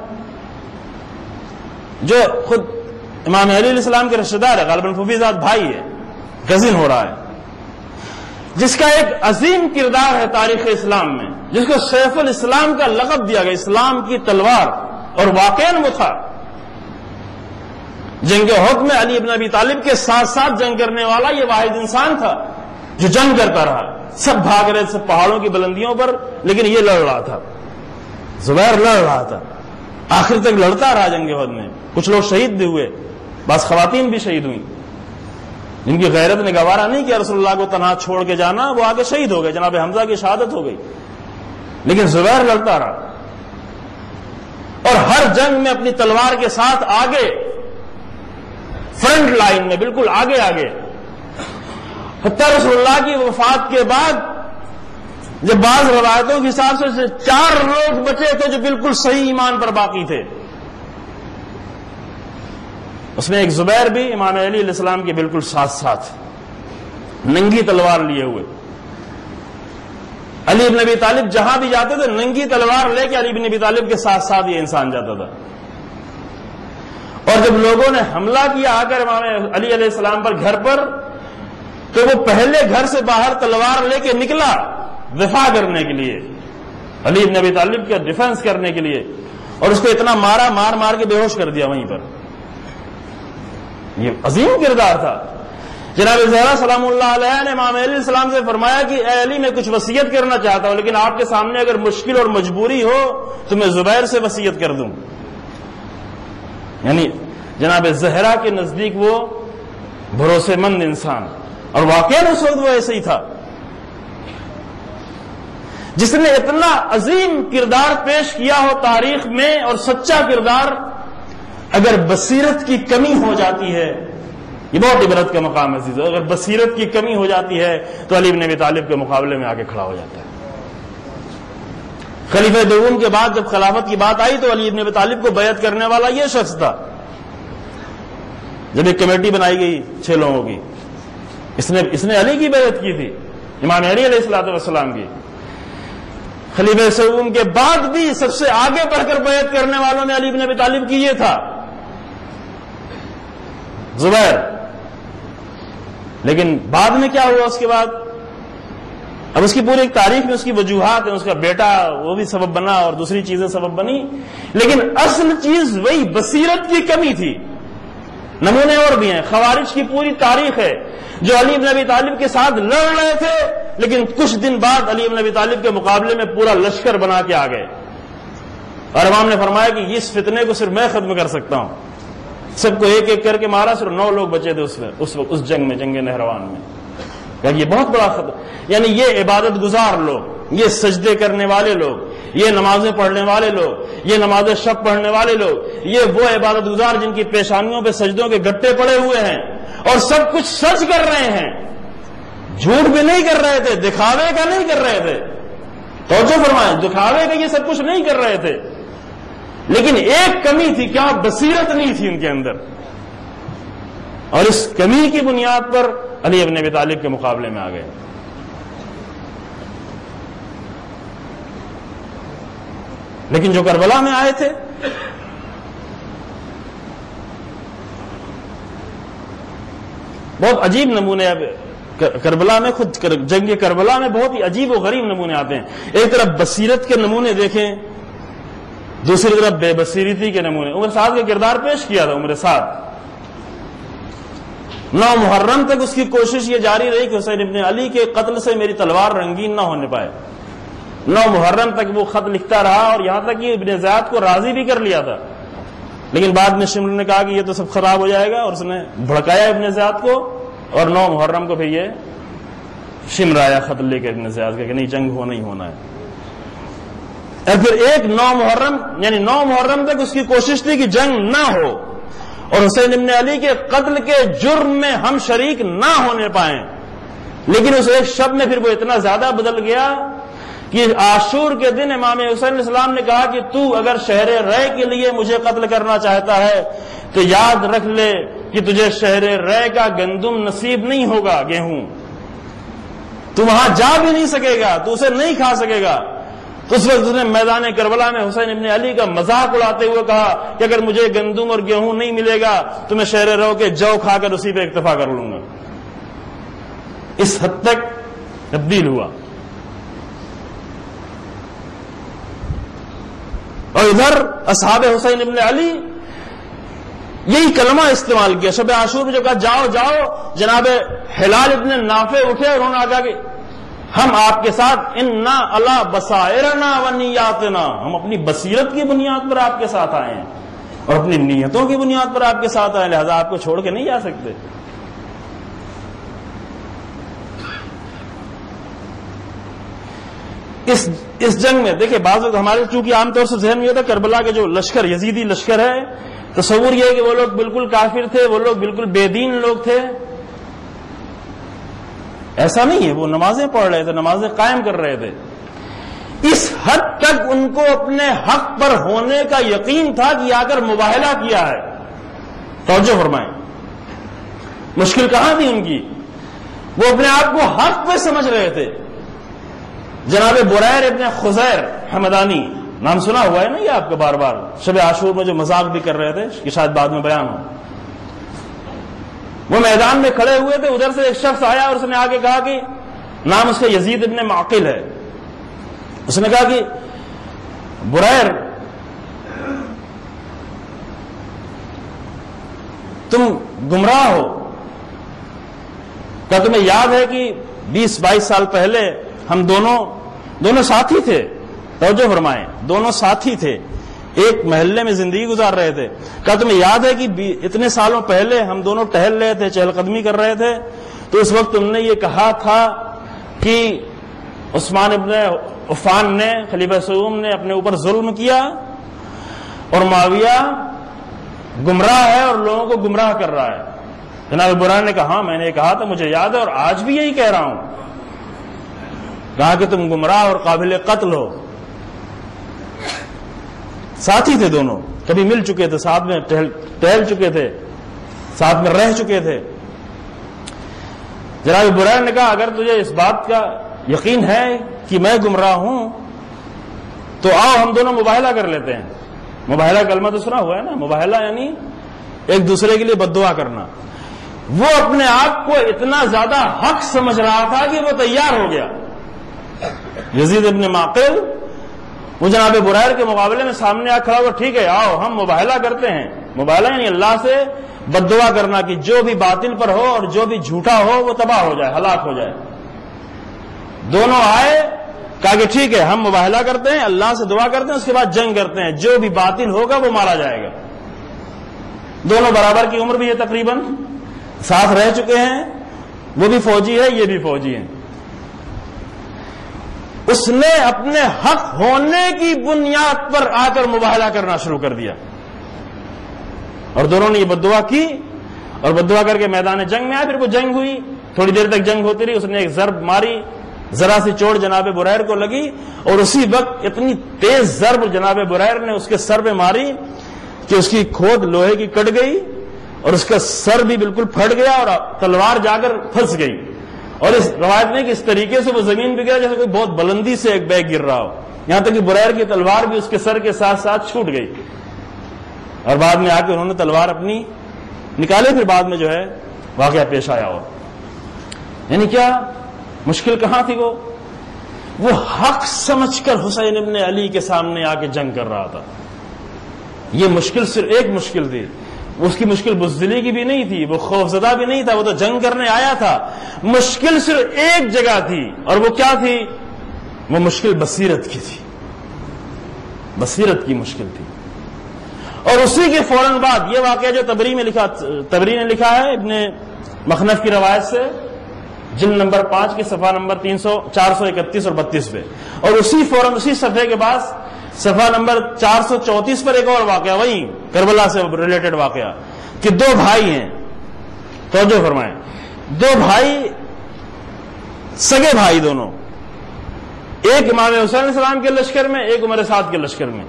جو خود امام علی علیہ السلام کے رشتہ دار ہے, غالباً پھوپھیزاد بھائی ہے, کزن ہو رہا ہے, جس کا ایک عظیم کردار ہے تاریخ اسلام میں, جس کو سیف الاسلام کا لقب دیا گیا, اسلام کی تلوار. اور واقعاً وہ تھا جنگ احد میں علی ابن ابی طالب کے ساتھ ساتھ جنگ کرنے والا یہ واحد انسان تھا جو جنگ کرتا رہا. سب بھاگ رہے تھے پہاڑوں کی بلندیوں پر, لیکن یہ لڑ رہا تھا, زبیر لڑ رہا تھا, آخر تک لڑتا رہا جنگ احد میں. کچھ لوگ شہید بھی ہوئے, بعض خواتین بھی شہید ہوئیں, جن کی غیرت نے گوارا نہیں کیا رسول اللہ کو تنہا چھوڑ کے جانا, وہ آگے شہید ہو گئے. جناب حمزہ کی شہادت ہو گئی, لیکن زبیر لڑتا رہا. اور ہر جنگ میں اپنی تلوار کے ساتھ آگے, فرنٹ لائن میں, بالکل آگے آگے. حتیٰ رسول اللہ کی وفات کے بعد جب بعض روایتوں کے حساب سے چار لوگ بچے تھے جو بالکل صحیح ایمان پر باقی تھے, اس میں ایک زبیر بھی امام علی علیہ السلام کے بالکل ساتھ ساتھ, ننگی تلوار لیے ہوئے. علی بن ابی طالب جہاں بھی جاتے تھے ننگی تلوار لے کے علی بن ابی طالب کے ساتھ ساتھ یہ انسان جاتا تھا. اور جب لوگوں نے حملہ کیا آ کر امام علی علیہ السلام پر گھر پر, تو وہ پہلے گھر سے باہر تلوار لے کے نکلا دفاع کرنے کے لیے, علی بن ابی طالب کا ڈیفنس کرنے کے لیے, اور اس کو اتنا مارا, مار مار کے بے ہوش کر دیا وہیں پر. یہ عظیم کردار تھا. جناب زہرا سلام اللہ علیہ نے امام علیہ السلام سے فرمایا کہ اے علی, میں کچھ وصیت کرنا چاہتا ہوں, لیکن آپ کے سامنے اگر مشکل اور مجبوری ہو تو میں زبیر سے وصیت کر دوں. یعنی جناب زہرا کے نزدیک وہ بھروسے مند انسان, اور واقعاً اس وقت وہ ایسے ہی تھا, جس نے اتنا عظیم کردار پیش کیا ہو تاریخ میں. اور سچا کردار اگر بصیرت کی کمی ہو جاتی ہے, یہ بہت عبرت کا مقام ہے عزیزو, اگر بصیرت کی کمی ہو جاتی ہے تو علی بن ابی طالب کے مقابلے میں آگے کھڑا ہو جاتا ہے. خلیفہ دوم کے بعد جب خلافت کی بات آئی تو علی بن ابی طالب کو بیعت کرنے والا یہ شخص تھا. جب ایک کمیٹی بنائی گئی چھ لوگوں کی, اس نے اس نے علی کی بیعت کی تھی, امام علی علیہ الصلوۃ والسلام کی. خلیفہ سوم کے بعد بھی سب سے آگے بڑھ کر بیعت کرنے والوں میں علی بن ابی طالب کی یہ تھا, زبیر. لیکن بعد میں کیا ہوا اس کے بعد, اب اس کی پوری ایک تاریخ میں اس کی وجوہات ہیں. اس کا بیٹا وہ بھی سبب بنا اور دوسری چیزیں سبب بنی, لیکن اصل چیز وہی بصیرت کی کمی تھی. نمونے اور بھی ہیں, خوارج کی پوری تاریخ ہے جو علی بن ابی طالب کے ساتھ لڑ رہے تھے, لیکن کچھ دن بعد علی بن ابی طالب کے مقابلے میں پورا لشکر بنا کے آ گئے. اور امام نے فرمایا کہ اس فتنے کو صرف میں ختم کر سکتا ہوں. سب کو ایک ایک کر کے مارا, صرف نو لوگ بچے تھے اس میں اس وقت اس جنگ میں, جنگ نہروان میں. کہ یہ بہت بڑا خطرہ, یعنی یہ عبادت گزار لوگ, یہ سجدے کرنے والے لوگ, یہ نمازیں پڑھنے والے لوگ, یہ نماز شب پڑھنے والے لوگ, یہ وہ عبادت گزار جن کی پیشانیوں پہ سجدوں کے گٹے پڑے ہوئے ہیں اور سب کچھ سچ کر رہے ہیں, جھوٹ بھی نہیں کر رہے تھے, دکھاوے کا نہیں کر رہے تھے. توجہ فرمائیں, دکھاوے کا یہ سب کچھ نہیں کر رہے تھے, لیکن ایک کمی تھی, کیا بصیرت نہیں تھی ان کے اندر, اور اس کمی کی بنیاد پر علی ابن ابی طالب کے مقابلے میں آ گئے. لیکن جو کربلا میں آئے تھے بہت عجیب نمونے, کربلا میں خود جنگ کربلا میں بہت ہی عجیب و غریب نمونے آتے ہیں. ایک طرف بصیرت کے نمونے دیکھیں, دوسری طرف بے بصیرتی کے نمونے. عمر سعد کا کردار پیش کیا تھا عمر سعد. نو محرم تک اس کی کوشش یہ جاری رہی کہ حسین ابن علی کے قتل سے میری تلوار رنگین نہ ہونے پائے. نو محرم تک وہ خط لکھتا رہا, اور یہاں تک کہ ابن زیاد کو راضی بھی کر لیا تھا, لیکن بعد میں شمر نے کہا کہ یہ تو سب خراب ہو جائے گا, اور اس نے بھڑکایا ابن زیاد کو, اور نو محرم کو پھر یہ شمر آیا خط لے کے ابن زیاد کا کہ نہیں, جنگ ہونا ہی ہونا ہے. اور پھر ایک نو محرم یعنی نو محرم تک اس کی کوشش تھی کہ جنگ نہ ہو اور حسین ابن علی کے قتل کے جرم میں ہم شریک نہ ہونے پائیں. لیکن اس ایک شب میں پھر وہ اتنا زیادہ بدل گیا کہ عاشور کے دن امام حسین علیہ السلام نے کہا کہ تو اگر شہر رے کے لیے مجھے قتل کرنا چاہتا ہے تو یاد رکھ لے کہ تجھے شہر رے کا گندم نصیب نہیں ہوگا, گیہوں, تو وہاں جا بھی نہیں سکے گا, تو اسے نہیں کھا سکے گا. تو اس وقت اس نے میدان کربلا میں حسین ابن علی کا مذاق اڑاتے ہوئے کہا کہ اگر مجھے گندم اور گیہوں نہیں ملے گا تو میں شہر رو کے جو کھا کر اسی پہ اکتفا کر لوں گا. اس حد تک تبدیل ہوا. اور ادھر اصحاب حسین ابن علی یہی کلمہ استعمال کیا شب عاشور میں, جو کہا جاؤ جاؤ. جناب ہلال ابن نافع اٹھے اور انہوں نے کہا کہ ہم آپ کے ساتھ انا علی بصائرنا و نیاتنا, ہم اپنی بصیرت کی بنیاد پر آپ کے ساتھ آئے ہیں اور اپنی نیتوں کی بنیاد پر آپ کے ساتھ آئے, لہذا آپ کو چھوڑ کے نہیں جا سکتے. اس اس جنگ میں دیکھیں بعض لوگ ہمارے چونکہ عام طور سے ذہن میں یہ تھا کربلا کے جو لشکر یزیدی لشکر ہے, تصور یہ ہے کہ وہ لوگ بالکل کافر تھے, وہ لوگ بالکل بے دین لوگ تھے. ایسا نہیں ہے, وہ نمازیں پڑھ رہے تھے, نمازیں قائم کر رہے تھے. اس حد تک ان کو اپنے حق پر ہونے کا یقین تھا کہ آ کر مباہلہ کیا ہے. توجہ فرمائیں, مشکل کہاں تھی ان کی, وہ اپنے آپ کو حق پہ سمجھ رہے تھے. جناب بریر ابن خزیر حمدانی, نام سنا ہوا ہے نا یہ آپ کا بار بار, شب عاشور میں جو مذاق بھی کر رہے تھے کہ شاید بعد میں بیان ہو. وہ میدان میں کھڑے ہوئے تھے, ادھر سے ایک شخص آیا اور اس نے آگے کہا کہ نام اس کا یزید ابن معقل ہے. اس نے کہا کہ بریر تم گمراہ ہو, کیا تمہیں یاد ہے کہ بیس بائیس سال پہلے ہم دونوں دونوں ساتھی تھے. توجہ فرمائیں, دونوں ساتھی تھے, ایک محلے میں زندگی گزار رہے تھے. کیا تمہیں یاد ہے کہ اتنے سالوں پہلے ہم دونوں ٹہل رہے تھے, چہل قدمی کر رہے تھے, تو اس وقت تم نے یہ کہا تھا کہ عثمان ابن عفان نے, خلیفہ سوم نے اپنے اوپر ظلم کیا اور معاویہ گمراہ ہے اور لوگوں کو گمراہ کر رہا ہے. جناب بریر نے کہا ہاں میں نے یہ کہا تھا, مجھے یاد ہے اور آج بھی یہی کہہ رہا ہوں. کہا کہ تم گمراہ اور قابل قتل ہو. ساتھی تھے دونوں, کبھی مل چکے تھے, ساتھ میں ٹہل چکے تھے, ساتھ میں رہ چکے تھے. جناب بریر نے کہا اگر تجھے اس بات کا یقین ہے کہ میں گمراہ ہوں تو آؤ ہم دونوں مباہلہ کر لیتے ہیں. مباہلہ کلمہ تو سنا ہوا ہے نا, مباہلہ یعنی ایک دوسرے کے لیے بد دعا کرنا. وہ اپنے آپ کو اتنا زیادہ حق سمجھ رہا تھا کہ وہ تیار ہو گیا. یزید ابن معقل وہ جناب بریر کے مقابلے میں سامنے آ کھڑا ہوا, ٹھیک ہے آؤ ہم مباہلہ کرتے ہیں. مباہلہ یعنی اللہ سے بد دعا کرنا کہ جو بھی باطل پر ہو اور جو بھی جھوٹا ہو وہ تباہ ہو جائے, ہلاک ہو جائے. دونوں آئے کہا کہ ٹھیک ہے ہم مباہلہ کرتے ہیں، اللہ سے دعا کرتے ہیں، اس کے بعد جنگ کرتے ہیں، جو بھی باطل ہوگا وہ مارا جائے گا۔ دونوں برابر کی عمر بھی ہے، تقریباً ساتھ رہ چکے ہیں، وہ بھی فوجی ہے یہ بھی فوجی ہے۔ اس نے اپنے حق ہونے کی بنیاد پر آ کر مباہلہ کرنا شروع کر دیا، اور دونوں نے یہ بددعا کی اور بددعا کر کے میدان جنگ میں آئے۔ پھر وہ جنگ ہوئی، تھوڑی دیر تک جنگ ہوتی رہی، اس نے ایک ضرب ماری، ذرا سی چوٹ جناب بریر کو لگی، اور اسی وقت اتنی تیز ضرب جناب بریر نے اس کے سر پہ ماری کہ اس کی کھود لوہے کی کٹ گئی اور اس کا سر بھی بالکل پھٹ گیا اور تلوار جا کر پھنس گئی۔ اور اس روایت میں کہ اس طریقے سے وہ زمین پہ گرا جیسے کوئی بہت بلندی سے ایک بیگ گر رہا ہو، یہاں تک کہ بریر کی تلوار بھی اس کے سر کے ساتھ ساتھ چھوٹ گئی، اور بعد میں آ کے انہوں نے تلوار اپنی نکالے، پھر بعد میں جو ہے واقعہ پیش آیا ہو۔ یعنی کیا مشکل کہاں تھی؟ وہ وہ حق سمجھ کر حسین ابن علی کے سامنے آ کے جنگ کر رہا تھا۔ یہ مشکل صرف ایک مشکل تھی، اس کی مشکل بزدلی کی بھی نہیں تھی، وہ خوفزدہ بھی نہیں تھا، وہ تو جنگ کرنے آیا تھا۔ مشکل صرف ایک جگہ تھی، اور وہ کیا تھی؟ وہ مشکل بصیرت کی تھی، بصیرت کی مشکل تھی۔ اور اسی کے فوراً بعد یہ واقعہ جو تبری میں لکھا تبری نے لکھا ہے ابن مخنف کی روایت سے، جلد نمبر پانچ کی صفحہ نمبر تین سو چار سو اکتیس اور بتیس پہ، اور اسی فوراً اسی صفحے کے بعد صفحہ نمبر چار سو چونتیس پر ایک اور واقعہ، وہی کربلا سے ریلیٹڈ واقعہ، کہ دو بھائی ہیں، توجہ فرمائیں، دو بھائی سگے بھائی دونوں، ایک امام حسین علیہ السلام کے لشکر میں، ایک عمر سعد کے لشکر میں۔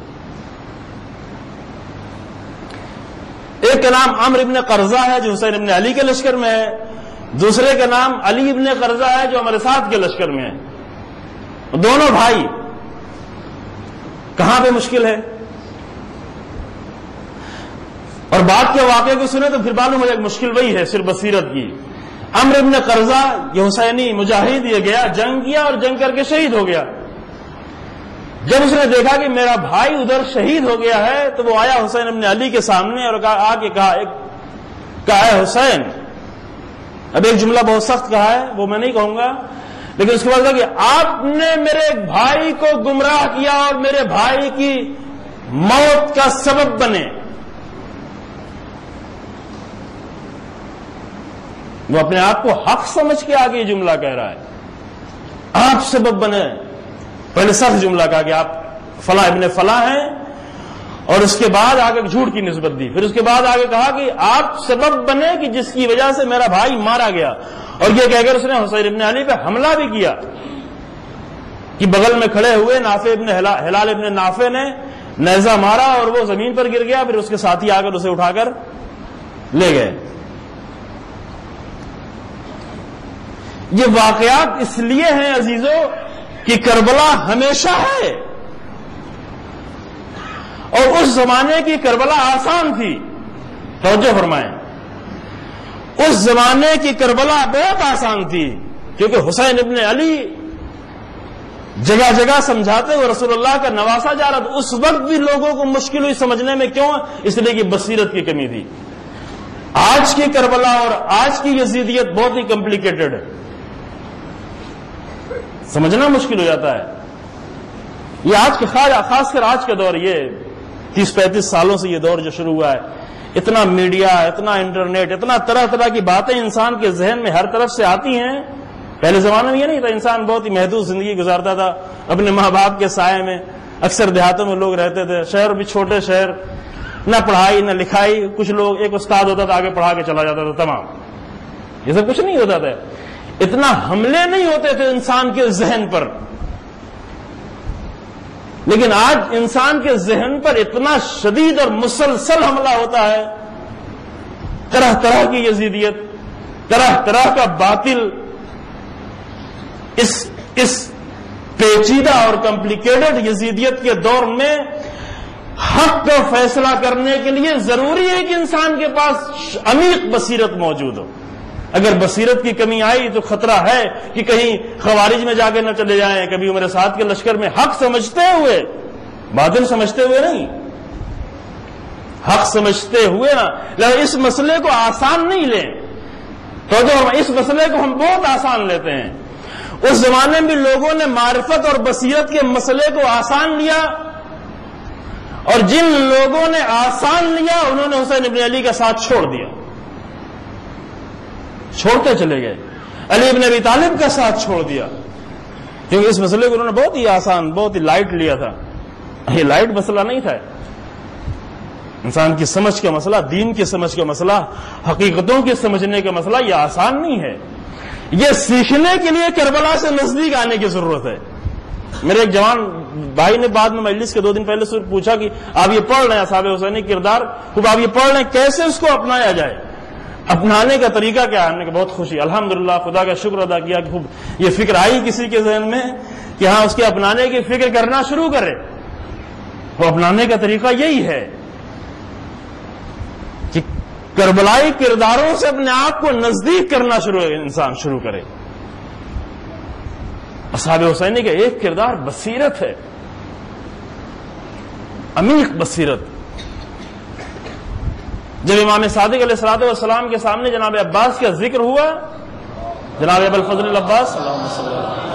ایک کا نام عمرو ابن قرظہ ہے جو حسین ابن علی کے لشکر میں ہے، دوسرے کا نام علی ابن قرظہ ہے جو عمر سعد کے لشکر میں ہے۔ دونوں بھائی، کہاں پہ مشکل ہے؟ اور بعد کے واقعے کو سنے تو پھر معلوم ہو جائے مشکل وہی ہے، صرف بصیرت کی۔ عمرو ابن قرظہ یہ حسینی مجاہد، یہ گیا جنگ کیا اور جنگ کر کے شہید ہو گیا۔ جب اس نے دیکھا کہ میرا بھائی ادھر شہید ہو گیا ہے تو وہ آیا حسین ابن علی کے سامنے اور کہا آ کے کہا ایک کہا ہے حسین، اب ایک جملہ بہت سخت کہا ہے وہ میں نہیں کہوں گا، لیکن اس کے بعد کہا کہ آپ نے میرے بھائی کو گمراہ کیا اور میرے بھائی کی موت کا سبب بنے۔ وہ اپنے آپ کو حق سمجھ کے آگے یہ جملہ کہہ رہا ہے، آپ سبب بنے۔ پہلے سخت جملہ کہا کہ آپ فلاں ابن فلاں ہیں، اور اس کے بعد آگے جھوٹ کی نسبت دی، پھر اس کے بعد آگے کہا کہ آپ سبب بنے کہ جس کی وجہ سے میرا بھائی مارا گیا، اور یہ کہہ کر اس نے حسین ابن علی پہ حملہ بھی کیا کہ بغل میں کھڑے ہوئے نافع ابن ہلال ابن نافع نے نیزہ مارا اور وہ زمین پر گر گیا، پھر اس کے ساتھی آ کر اسے اٹھا کر لے گئے۔ یہ واقعات اس لیے ہیں عزیزوں کہ کربلا ہمیشہ ہے، اور اس زمانے کی کربلا آسان تھی، توجہ فرمائیں، اس زمانے کی کربلا بہت آسان تھی، کیونکہ حسین ابن علی جگہ جگہ سمجھاتے ہوئے رسول اللہ کا نواسا جا رہا تھا۔ اس وقت بھی لوگوں کو مشکل ہوئی سمجھنے میں، کیوں؟ اس لیے کہ بصیرت کی کمی تھی۔ آج کی کربلا اور آج کی یزیدیت بہت ہی کمپلیکیٹڈ ہے، سمجھنا مشکل ہو جاتا ہے۔ یہ آج کے خاص کر آج کا دور، یہ تیس پینتیس سالوں سے یہ دور جو شروع ہوا ہے، اتنا میڈیا، اتنا انٹرنیٹ، اتنا طرح طرح کی باتیں انسان کے ذہن میں ہر طرف سے آتی ہیں۔ پہلے زمانے میں یہ نہیں تھا، انسان بہت ہی محدود زندگی گزارتا تھا اپنے ماں باپ کے سائے میں، اکثر دیہاتوں میں لوگ رہتے تھے، شہر بھی چھوٹے شہر، نہ پڑھائی نہ لکھائی، کچھ لوگ ایک استاد ہوتا تھا آگے پڑھا کے چلا جاتا تھا، تمام، یہ سب کچھ نہیں ہوتا تھا، اتنا حملے نہیں ہوتے تھے انسان کے ذہن پر۔ لیکن آج انسان کے ذہن پر اتنا شدید اور مسلسل حملہ ہوتا ہے، طرح طرح کی یزیدیت، طرح طرح کا باطل۔ اس اس پیچیدہ اور کمپلیکیٹڈ یزیدیت کے دور میں حق کا فیصلہ کرنے کے لیے ضروری ہے کہ انسان کے پاس عمیق بصیرت موجود ہو۔ اگر بصیرت کی کمی آئی تو خطرہ ہے کہ کہیں خوارج میں جا کے نہ چلے جائیں، کبھی عمر سعد کے لشکر میں حق سمجھتے ہوئے، باطل سمجھتے ہوئے نہیں، حق سمجھتے ہوئے نا۔ لیکن اس مسئلے کو آسان نہیں لیں، تو جو ہم اس مسئلے کو ہم بہت آسان لیتے ہیں۔ اس زمانے میں لوگوں نے معرفت اور بصیرت کے مسئلے کو آسان لیا، اور جن لوگوں نے آسان لیا انہوں نے حسین ابن علی کا ساتھ چھوڑ دیا، چھوڑتے چلے گئے، علی ابن ابی طالب کا ساتھ چھوڑ دیا، کیونکہ اس مسئلے کو انہوں نے بہت ہی آسان، بہت ہی لائٹ لیا تھا۔ یہ لائٹ مسئلہ نہیں تھا، انسان کی سمجھ کا مسئلہ، دین کی سمجھ کا مسئلہ، حقیقتوں کے سمجھنے کا مسئلہ یہ آسان نہیں ہے، یہ سیکھنے کے لیے کربلا سے نزدیک آنے کی ضرورت ہے۔ میرے ایک جوان بھائی نے بعد میں مجلس کے دو دن پہلے سے پوچھا کہ آپ یہ پڑھ رہے ہیں اصحاب حسینی کردار، خوب آپ یہ پڑھ رہے ہیں، کیسے اس کو اپنایا جائے، اپنانے کا طریقہ کیا ہے؟ ہم نے بہت خوشی، الحمدللہ، خدا کا شکر ادا کیا کہ خوب یہ فکر آئی کسی کے ذہن میں کہ ہاں اس کے اپنانے کی فکر کرنا شروع کرے۔ وہ اپنانے کا طریقہ یہی ہے کہ کربلائی کرداروں سے اپنے آپ کو نزدیک کرنا شروع انسان شروع کرے۔ اصحاب حسینی کا ایک کردار بصیرت ہے، عمیق بصیرت۔ جب امام صادق علیہ الصلوۃ والسلام کے سامنے جناب عباس کا ذکر ہوا، جناب ابو الفضل العباس، اللہم صلی اللہ علیہ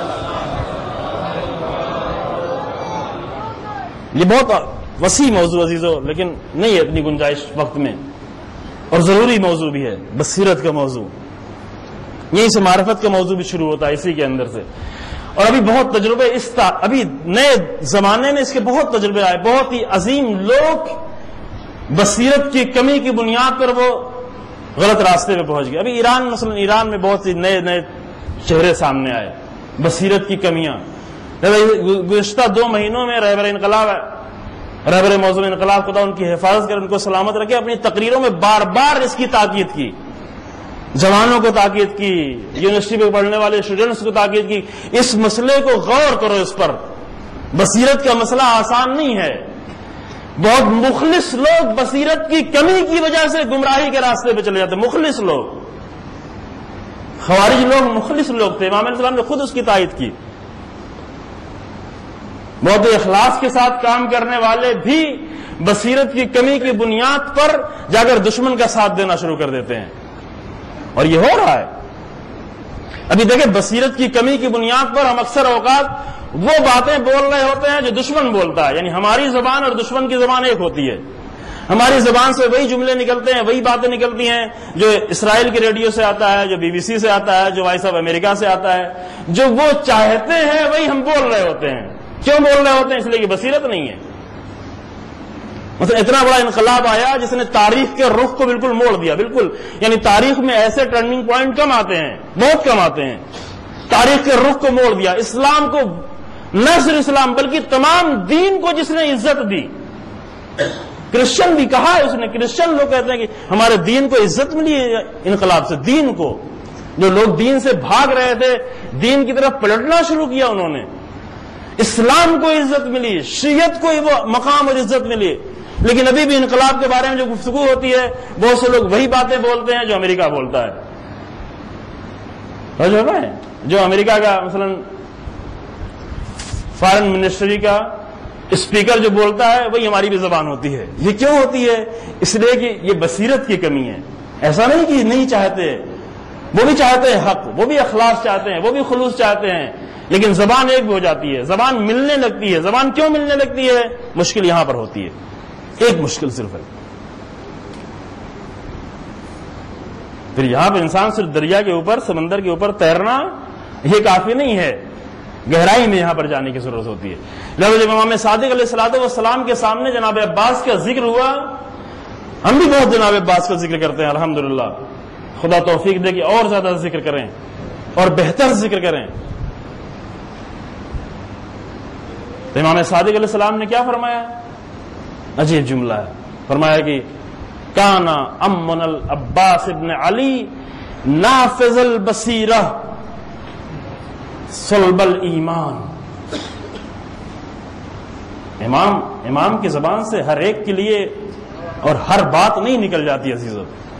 وسلم، یہ بہت وسیع موضوع عزیزو، لیکن نہیں ہے اتنی گنجائش وقت میں، اور ضروری موضوع بھی ہے، بصیرت کا موضوع، یہیں سے معرفت کا موضوع بھی شروع ہوتا ہے اسی کے اندر سے۔ اور ابھی بہت تجربے، اس تا ابھی نئے زمانے میں اس کے بہت تجربے آئے، بہت ہی عظیم لوگ بصیرت کی کمی کی بنیاد پر وہ غلط راستے پہ پہنچ گئے۔ ابھی ایران، مثلا ایران میں بہت سی نئے نئے چہرے سامنے آئے، بصیرت کی کمیاں۔ گزشتہ دو مہینوں میں رہبر انقلاب رہبر موضوع انقلاب، خدا ان کی حفاظت کر ان کو سلامت رکھے، اپنی تقریروں میں بار بار اس کی تاکید کی، جوانوں کو تاکید کی، یونیورسٹی میں پڑھنے والے اسٹوڈنٹس کو تاکید کی، اس مسئلے کو غور کرو، اس پر بصیرت کا مسئلہ آسان نہیں ہے۔ بہت مخلص لوگ بصیرت کی کمی کی وجہ سے گمراہی کے راستے پہ چلے جاتے، مخلص لوگ، خوارج لوگ مخلص لوگ تھے، امام علیہ السلام نے خود اس کی تائید کی۔ بہت اخلاص کے ساتھ کام کرنے والے بھی بصیرت کی کمی کی بنیاد پر جا کر دشمن کا ساتھ دینا شروع کر دیتے ہیں، اور یہ ہو رہا ہے۔ ابھی دیکھیں، بصیرت کی کمی کی بنیاد پر ہم اکثر اوقات وہ باتیں بول رہے ہوتے ہیں جو دشمن بولتا ہے، یعنی ہماری زبان اور دشمن کی زبان ایک ہوتی ہے، ہماری زبان سے وہی جملے نکلتے ہیں، وہی باتیں نکلتی ہیں جو اسرائیل کے ریڈیو سے آتا ہے، جو بی بی سی سے آتا ہے، جو وائس آف امریکہ سے آتا ہے، جو وہ چاہتے ہیں وہی ہم بول رہے ہوتے ہیں۔ کیوں بول رہے ہوتے ہیں؟ اس لیے کہ بصیرت نہیں ہے۔ مثلا اتنا بڑا انقلاب آیا جس نے تاریخ کے رخ کو بالکل موڑ دیا، بالکل، یعنی تاریخ میں ایسے ٹرننگ پوائنٹ کم آتے ہیں، بہت کم آتے ہیں، تاریخ کے رخ کو موڑ دیا، اسلام کو، نہ صرف اسلام بلکہ تمام دین کو جس نے عزت دی۔ کرسچن بھی کہا ہے اس نے، کرسچن لوگ کہتے ہیں کہ ہمارے دین کو عزت ملی ہے انقلاب سے، دین کو، جو لوگ دین سے بھاگ رہے تھے، دین کی طرف پلٹنا شروع کیا انہوں نے، اسلام کو عزت ملی، شیعت کو وہ مقام اور عزت ملی۔ لیکن ابھی بھی انقلاب کے بارے میں جو گفتگو ہوتی ہے، بہت سے لوگ وہی باتیں بولتے ہیں جو امریکہ بولتا ہے، جو امریکہ کا مثلا فارن منسٹری کا اسپیکر جو بولتا ہے وہی ہماری بھی زبان ہوتی ہے۔ یہ کیوں ہوتی ہے؟ اس لیے کہ یہ بصیرت کی کمی ہے۔ ایسا نہیں کہ نہیں چاہتے، وہ بھی چاہتے ہیں حق، وہ بھی اخلاص چاہتے ہیں، وہ بھی خلوص چاہتے ہیں، لیکن زبان ایک بھی ہو جاتی ہے، زبان ملنے لگتی ہے۔ زبان کیوں ملنے لگتی ہے؟ مشکل یہاں پر ہوتی ہے، ایک مشکل صرف ہے۔ پھر یہاں پہ انسان صرف دریا کے اوپر، سمندر کے اوپر تیرنا یہ کافی نہیں ہے، گہرائی میں یہاں پر جانے کی ضرورت ہوتی ہے۔ لہذا جب امام صادق علیہ الصلوۃ والسلام کے سامنے جناب عباس کا ذکر ہوا، ہم بھی بہت جناب عباس کا ذکر کرتے ہیں الحمدللہ، خدا توفیق دے کہ اور زیادہ ذکر کریں اور بہتر ذکر کریں۔ تو امام صادق علیہ السلام نے کیا فرمایا؟ عجیب جملہ ہے، فرمایا کہ کانا امن العباس ابن علی نافذ البصیرہ صلب الایمان۔ امام امام کی زبان سے ہر ایک کے لیے اور ہر بات نہیں نکل جاتی عزیزو۔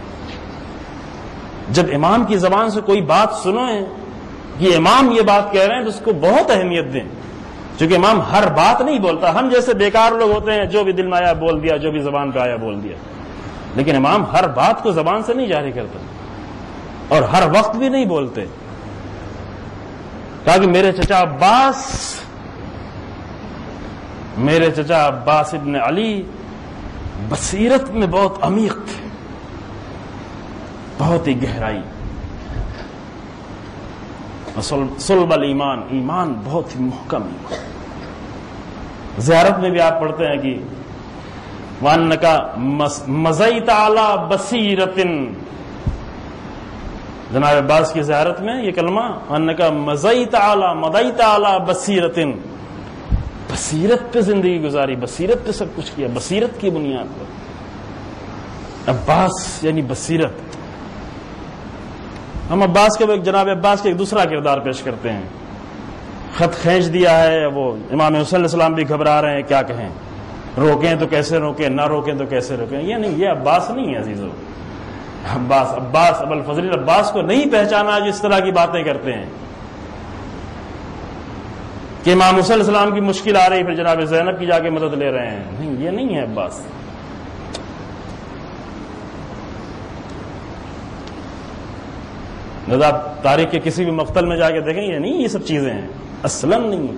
جب امام کی زبان سے کوئی بات سنو کہ امام یہ بات کہہ رہے ہیں تو اس کو بہت اہمیت دیں، چونکہ امام ہر بات نہیں بولتا۔ ہم جیسے بیکار لوگ ہوتے ہیں، جو بھی دل میں آیا بول دیا، جو بھی زبان پہ آیا بول دیا، لیکن امام ہر بات کو زبان سے نہیں جاری کرتا اور ہر وقت بھی نہیں بولتے۔ کہا کہ میرے چچا عباس میرے چچا عباس ابن علی بصیرت میں بہت عمیق تھے، بہت ہی گہرائی، صلب الایمان، ایمان بہت ہی محکم ہے۔ زیارت میں بھی آپ پڑھتے ہیں کہ وَأَنَّكَ مَزَيْتَ عَلَى بَصِيرَةٍ، جناب عباس کی زیارت میں یہ کلمہ وَأَنَّكَ مَزَيْتَ عَلَى مَضَيْتَ عَلَى بَصِيرَةٍ، بصیرت پہ زندگی گزاری، بصیرت پہ سب کچھ کیا، بصیرت کی بنیاد پر۔ عباس یعنی بصیرت۔ ہم عباس کے جناب عباس کے ایک دوسرا کردار پیش کرتے ہیں، خط کھینچ دیا ہے، وہ امام حسین علیہ السلام بھی گھبرا رہے ہیں، کیا کہیں، روکیں تو کیسے روکیں، نہ روکیں تو کیسے روکیں۔ یہ نہیں، یہ عباس نہیں ہے عزیزو، عباس عباس ابو الفضل عباس کو نہیں پہچانا جس طرح کی باتیں کرتے ہیں کہ امام حسین علیہ السلام کی مشکل آ رہی پھر جناب زینب کی جا کے مدد لے رہے ہیں، نہیں، یہ نہیں ہے عباس۔ لذا تاریخ کے کسی بھی مقتل میں جا کے دیکھیں، یہ نہیں، یہ سب چیزیں ہیں، اصلاً نہیں،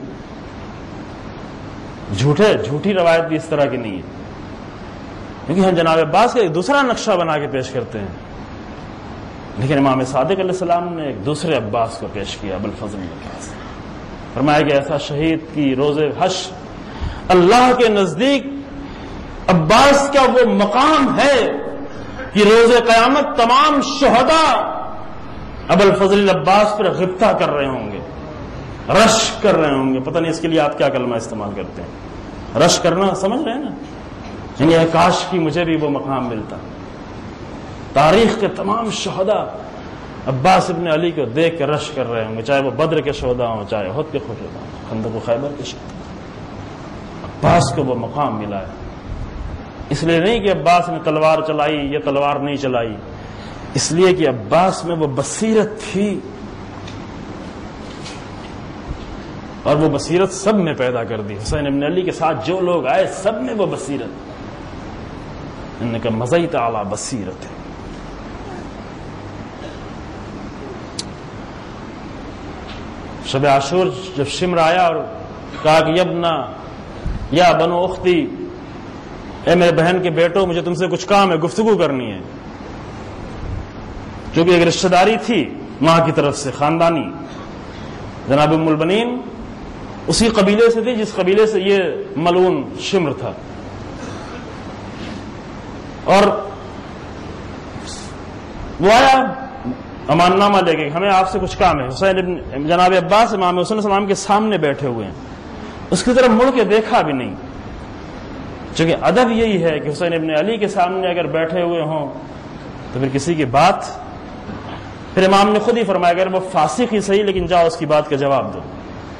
جھوٹے جھوٹی روایت بھی اس طرح کی نہیں ہے، کیونکہ ہم جناب عباس کا ایک دوسرا نقشہ بنا کے پیش کرتے ہیں، لیکن امام صادق علیہ السلام نے ایک دوسرے عباس کو پیش کیا، ابو الفضل عباس، فرمایا کہ ایسا شہید کی روز حشر اللہ کے نزدیک عباس کا وہ مقام ہے کہ روز قیامت تمام شہداء ابو الفضل عباس پر غبطہ کر رہے ہوں گے، رش کر رہے ہوں گے۔ پتہ نہیں اس کے لیے آپ کیا کلمہ استعمال کرتے ہیں، رش کرنا سمجھ رہے ہیں نا، یعنی کاش کی مجھے بھی وہ مقام ملتا۔ تاریخ کے تمام شہداء عباس ابن علی کو دیکھ کے رش کر رہے ہوں گے، چاہے وہ بدر کے شہداء ہوں، چاہے احد کے شہداء ہوں، خندق و خیبر کے شہداء۔ عباس کو وہ مقام ملا ہے، اس لیے نہیں کہ عباس نے تلوار چلائی یا تلوار نہیں چلائی، اس لیے کہ عباس میں وہ بصیرت تھی، اور وہ بصیرت سب میں پیدا کر دی۔ حسین ابن علی کے ساتھ جو لوگ آئے سب میں وہ بصیرت، ان کا مزیت اعلی بصیرت ہے۔ شب عاشور جب شمر آیا اور کہا کہ یبنا یا بنو اختی، اے میرے بہن کے بیٹوں، مجھے تم سے کچھ کام ہے، گفتگو کرنی ہے، کیونکہ ایک رشتہ داری تھی ماں کی طرف سے خاندانی، جناب ام البنین اسی قبیلے سے تھی جس قبیلے سے یہ ملعون شمر تھا، اور وہ آیا امان نامہ لے کے، ہمیں آپ سے کچھ کام ہے۔ حسین ابن جناب عباس امام حسین السلام کے سامنے بیٹھے ہوئے ہیں، اس کی طرف مڑ کے دیکھا بھی نہیں، چونکہ ادب یہی ہے کہ حسین ابن علی کے سامنے اگر بیٹھے ہوئے ہوں تو پھر کسی کی بات، پھر امام نے خود ہی فرمایا اگر وہ فاسق ہی صحیح لیکن جاؤ اس کی بات کا جواب دو۔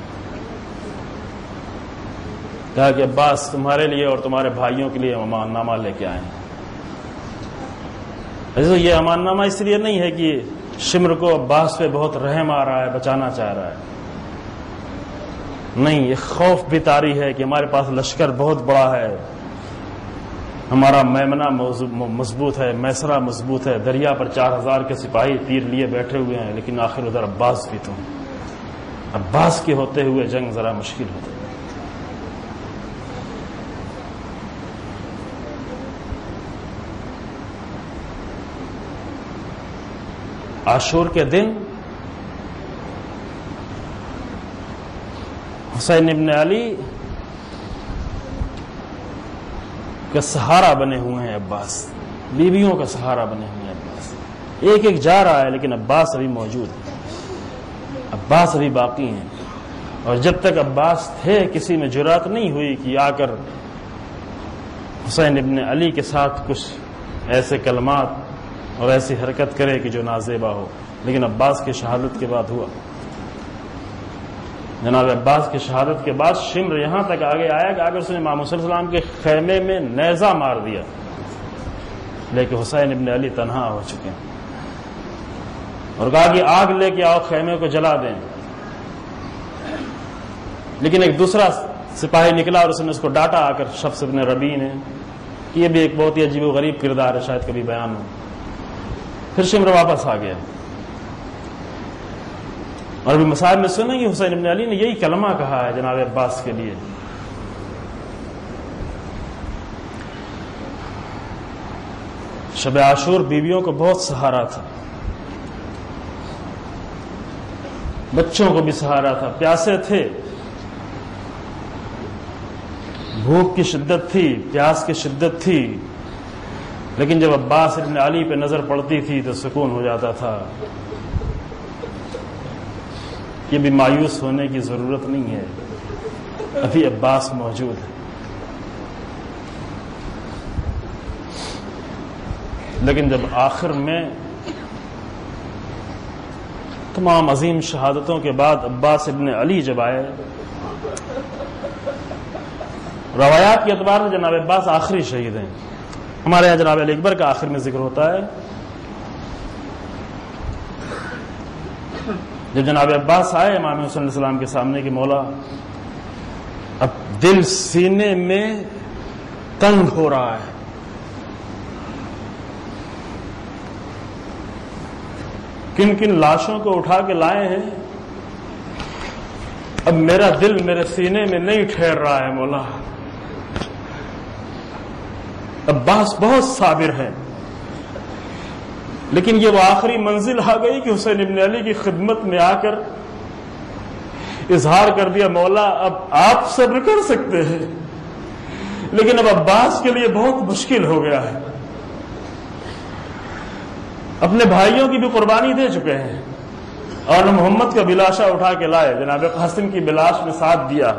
کہا کہ عباس تمہارے لیے اور تمہارے بھائیوں کے لیے امان نامہ لے کے آئے ہیں۔ یہ امان نامہ اس لیے نہیں ہے کہ شمر کو عباس پہ بہت رحم آ رہا ہے، بچانا چاہ رہا ہے، نہیں، یہ خوف بھی طاری ہے کہ ہمارے پاس لشکر بہت بڑا ہے، ہمارا میمنہ مضبوط ہے، میسرہ مضبوط ہے، دریا پر چار ہزار کے سپاہی تیر لیے بیٹھے ہوئے ہیں، لیکن آخر ادھر عباس بھی تو عباس کے ہوتے ہوئے جنگ ذرا مشکل ہوتی ہے۔ عاشور کے دن حسین ابن علی کا سہارا بنے ہوئے ہیں عباس، بیویوں کا سہارا بنے ہوئے ہیں عباس، ایک ایک جا رہا ہے لیکن عباس ابھی موجود ہے، عباس ابھی باقی ہیں، اور جب تک عباس تھے کسی میں جرات نہیں ہوئی کہ آ کر حسین ابن علی کے ساتھ کچھ ایسے کلمات اور ایسی حرکت کرے کہ جو نازیبا ہو، لیکن عباس کی شہادت کے بعد ہوا۔ جناب عباس کی شہادت کے بعد شمر یہاں تک آگے آیا کہ اگر اس نے امام حسین علیہ السلام کے خیمے میں نیزہ مار دیا، لیکن حسین ابن علی تنہا ہو چکے ہیں، اور کہا کہ آگ لے کے آؤ خیمے کو جلا دیں، لیکن ایک دوسرا سپاہی نکلا اور اس نے اس کو ڈانٹا آ کر، شفص ابن ربیع نے، کہ یہ بھی ایک بہت ہی عجیب و غریب کردار ہے، شاید کبھی بیان ہو۔ پھر شمر واپس آ گیا، اور بھی مصائب میں سنا کہ حسین ابن علی نے یہی کلمہ کہا ہے جناب عباس کے لیے. شب عاشور بیویوں کو بہت سہارا تھا، بچوں کو بھی سہارا تھا، پیاسے تھے، بھوک کی شدت تھی، پیاس کی شدت تھی، لیکن جب عباس ابن علی پہ نظر پڑتی تھی تو سکون ہو جاتا تھا. یہ بھی مایوس ہونے کی ضرورت نہیں ہے، ابھی عباس موجود ہے. لیکن جب آخر میں تمام عظیم شہادتوں کے بعد عباس ابن علی جب آئے، روایات کے اعتبار سے جناب عباس آخری شہید ہیں. ہمارے یہاں جناب علی اکبر کا آخر میں ذکر ہوتا ہے. جب جناب عباس آئے امام حسین علیہ السلام کے سامنے کہ مولا اب دل سینے میں تنگ ہو رہا ہے، کن کن لاشوں کو اٹھا کے لائے ہیں، اب میرا دل میرے سینے میں نہیں ٹھہر رہا ہے مولا. عباس بہت صابر ہے، لیکن یہ وہ آخری منزل آ گئی کہ حسین ابن علی کی خدمت میں آ کر اظہار کر دیا مولا اب آپ صبر کر سکتے ہیں، لیکن اب عباس کے لیے بہت مشکل ہو گیا ہے. اپنے بھائیوں کی بھی قربانی دے چکے ہیں اور محمد کا بلاشا اٹھا کے لائے، جناب قاسم کی بلاش میں ساتھ دیا.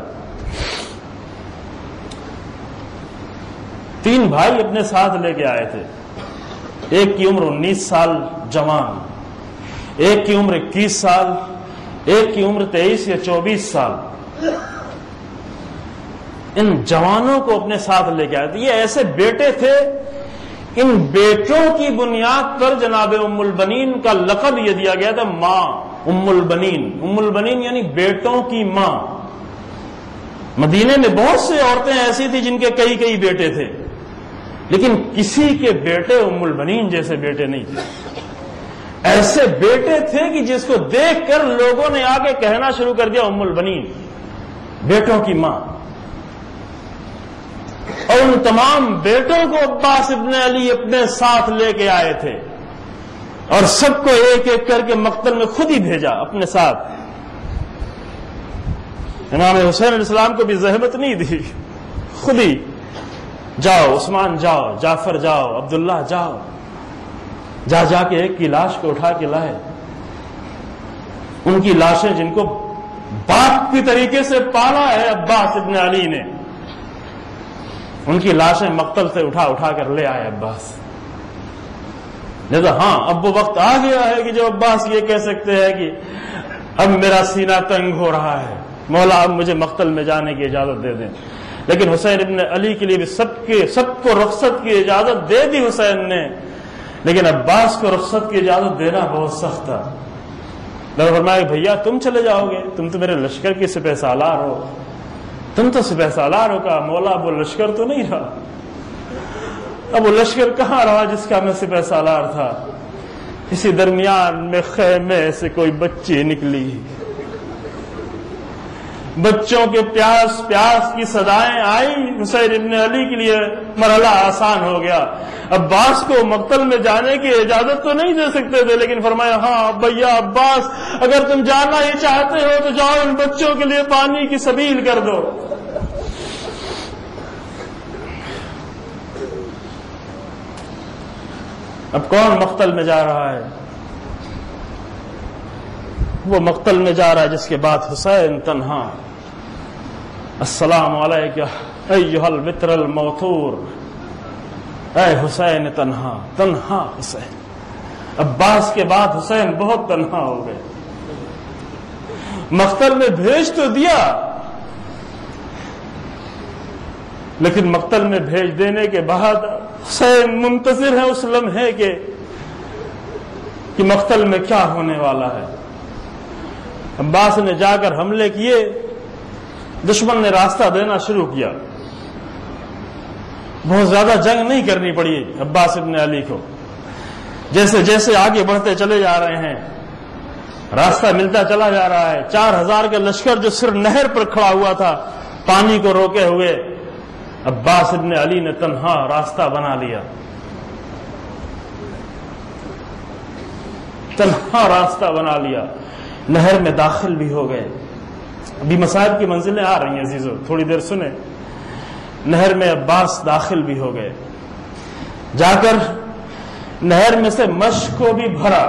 تین بھائی اپنے ساتھ لے کے آئے تھے، ایک کی عمر انیس سال جوان، ایک کی عمر اکیس سال، ایک کی عمر تیئیس یا چوبیس سال. ان جوانوں کو اپنے ساتھ لے کے آئے تھے. یہ ایسے بیٹے تھے، ان بیٹوں کی بنیاد پر جناب ام البنین کا لقب یہ دیا گیا تھا ماں ام البنین. ام البنین یعنی بیٹوں کی ماں. مدینے میں بہت سے عورتیں ایسی تھیں جن کے کئی کئی بیٹے تھے، لیکن کسی کے بیٹے ام البنین جیسے بیٹے نہیں تھے. ایسے بیٹے تھے کہ جس کو دیکھ کر لوگوں نے آ کے کہنا شروع کر دیا ام البنین، بیٹوں کی ماں. اور ان تمام بیٹوں کو عباس ابن علی اپنے ساتھ لے کے آئے تھے اور سب کو ایک ایک کر کے مقتل میں خود ہی بھیجا اپنے ساتھ. امام حسین علیہ السلام کو بھی زحمت نہیں دی، خود ہی جاؤ عثمان جاؤ، جعفر جاؤ، عبداللہ جاؤ، جا جا کے ایک کی لاش کو اٹھا کے لائے. ان کی لاشیں جن کو باپ کی طریقے سے پالا ہے عباس ابن علی نے، ان کی لاشیں مقتل سے اٹھا اٹھا کر لے آئے عباس. لہذا ہاں اب وہ وقت آ گیا ہے کہ جو عباس یہ کہہ سکتے ہیں کہ اب میرا سینہ تنگ ہو رہا ہے مولا، اب مجھے مقتل میں جانے کی اجازت دے دیں. لیکن حسین ابن علی کے لیے بھی سب کے سب کو رخصت کی اجازت دے دی حسین نے، لیکن عباس کو رخصت کی اجازت دینا بہت سخت تھا. لوگ فرمایا بھیا تم چلے جاؤ گے، تم تو میرے لشکر کی سپہ سالار ہو، تم تو سپہ سالار ہو. کہا مولا اب وہ لشکر تو نہیں رہا، اب وہ لشکر کہاں رہا جس کا میں سپہ سالار تھا. اسی درمیان میں خیمے سے کوئی بچی نکلی، بچوں کے پیاس پیاس کی صدائیں آئی. حسین ابن علی کے لیے مرحلہ آسان ہو گیا. عباس کو مقتل میں جانے کی اجازت تو نہیں دے سکتے تھے، لیکن فرمایا ہاں بھیا عباس اگر تم جانا ہی چاہتے ہو تو جاؤ، ان بچوں کے لیے پانی کی سبیل کر دو. اب کون مقتل میں جا رہا ہے؟ وہ مقتل میں جا رہا ہے جس کے بعد حسین تنہا. السلام علیکہ ایھا الوتر الموتور، اے حسین تنہا تنہا حسین. عباس کے بعد حسین بہت تنہا ہو گئے. مقتل میں بھیج تو دیا، لیکن مقتل میں بھیج دینے کے بعد حسین منتظر ہے اس لمحے کے کہ مقتل میں کیا ہونے والا ہے. عباس نے جا کر حملے کیے، دشمن نے راستہ دینا شروع کیا. بہت زیادہ جنگ نہیں کرنی پڑی عباس ابن علی کو. جیسے جیسے آگے بڑھتے چلے جا رہے ہیں راستہ ملتا چلا جا رہا ہے. چار ہزار کا لشکر جو صرف نہر پر کھڑا ہوا تھا پانی کو روکے ہوئے، عباس ابن علی نے تنہا راستہ بنا لیا، تنہا راستہ بنا لیا، نہر میں داخل بھی ہو گئے. ابھی مصائب کی منزلیں آ رہی ہیں عزیزو، تھوڑی دیر سنیں. نہر میں عباس داخل بھی ہو گئے، جا کر نہر میں سے مشک کو بھی بھرا.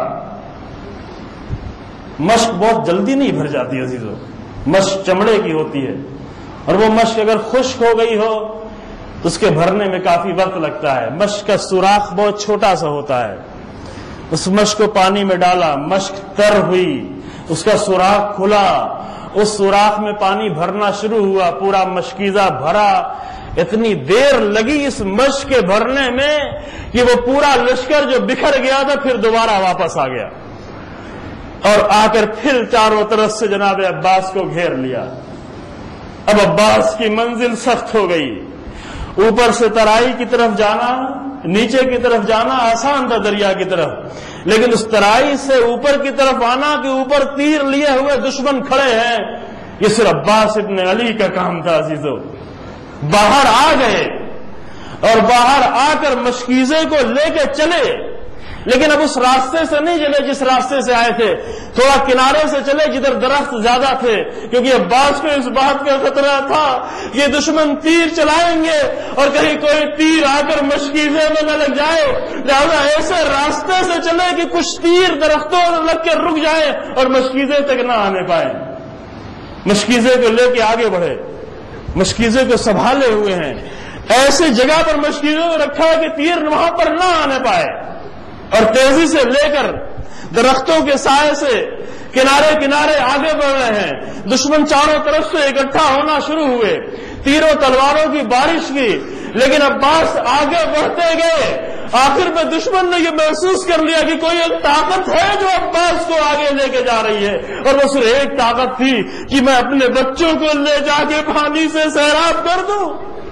مشک بہت جلدی نہیں بھر جاتی عزیزو، مشک چمڑے کی ہوتی ہے، اور وہ مشک اگر خشک ہو گئی ہو تو اس کے بھرنے میں کافی وقت لگتا ہے. مشک کا سوراخ بہت چھوٹا سا ہوتا ہے. اس مشک کو پانی میں ڈالا، مشک تر ہوئی، اس کا سوراخ کھلا، اس سوراخ میں پانی بھرنا شروع ہوا، پورا مشکیزہ بھرا. اتنی دیر لگی اس مشک کے بھرنے میں کہ وہ پورا لشکر جو بکھر گیا تھا پھر دوبارہ واپس آ گیا، اور آ کر پھر چاروں طرف سے جناب عباس کو گھیر لیا. اب عباس کی منزل سخت ہو گئی. اوپر سے ترائی کی طرف جانا، نیچے کی طرف جانا آسان تھا دریا کی طرف، لیکن اس ترائی سے اوپر کی طرف آنا کہ اوپر تیر لیے ہوئے دشمن کھڑے ہیں، یہ صرف عباس ابن علی کا کام تھا عزیزو. باہر آ گئے اور باہر آ کر مشکیزے کو لے کے چلے، لیکن اب اس راستے سے نہیں چلے جس راستے سے آئے تھے، تھوڑا کنارے سے چلے جدھر درخت زیادہ تھے، کیونکہ عباس کو اس بات کا خطرہ تھا یہ دشمن تیر چلائیں گے اور کہیں کوئی تیر آ کر مشکیزے میں نہ لگ جائے، لہذا ایسے راستے سے چلے کہ کچھ تیر درختوں میں لگ کے رک جائے اور مشکیزے تک نہ آنے پائے. مشکیزے کو لے کے آگے بڑھے، مشکیزے کو سنبھالے ہوئے ہیں، ایسی جگہ پر مشکیزے کو رکھا ہے کہ تیر وہاں پر نہ آنے پائے، اور تیزی سے لے کر درختوں کے سائے سے کنارے کنارے آگے بڑھ رہے ہیں. دشمن چاروں طرف سے اکٹھا ہونا شروع ہوئے، تیروں تلواروں کی بارش کی، لیکن عباس آگے بڑھتے گئے. آخر میں دشمن نے یہ محسوس کر لیا کہ کوئی ایک طاقت ہے جو عباس کو آگے لے کے جا رہی ہے، اور وہ صرف ایک طاقت تھی کہ میں اپنے بچوں کو لے جا کے پانی سے سیراب کر دوں.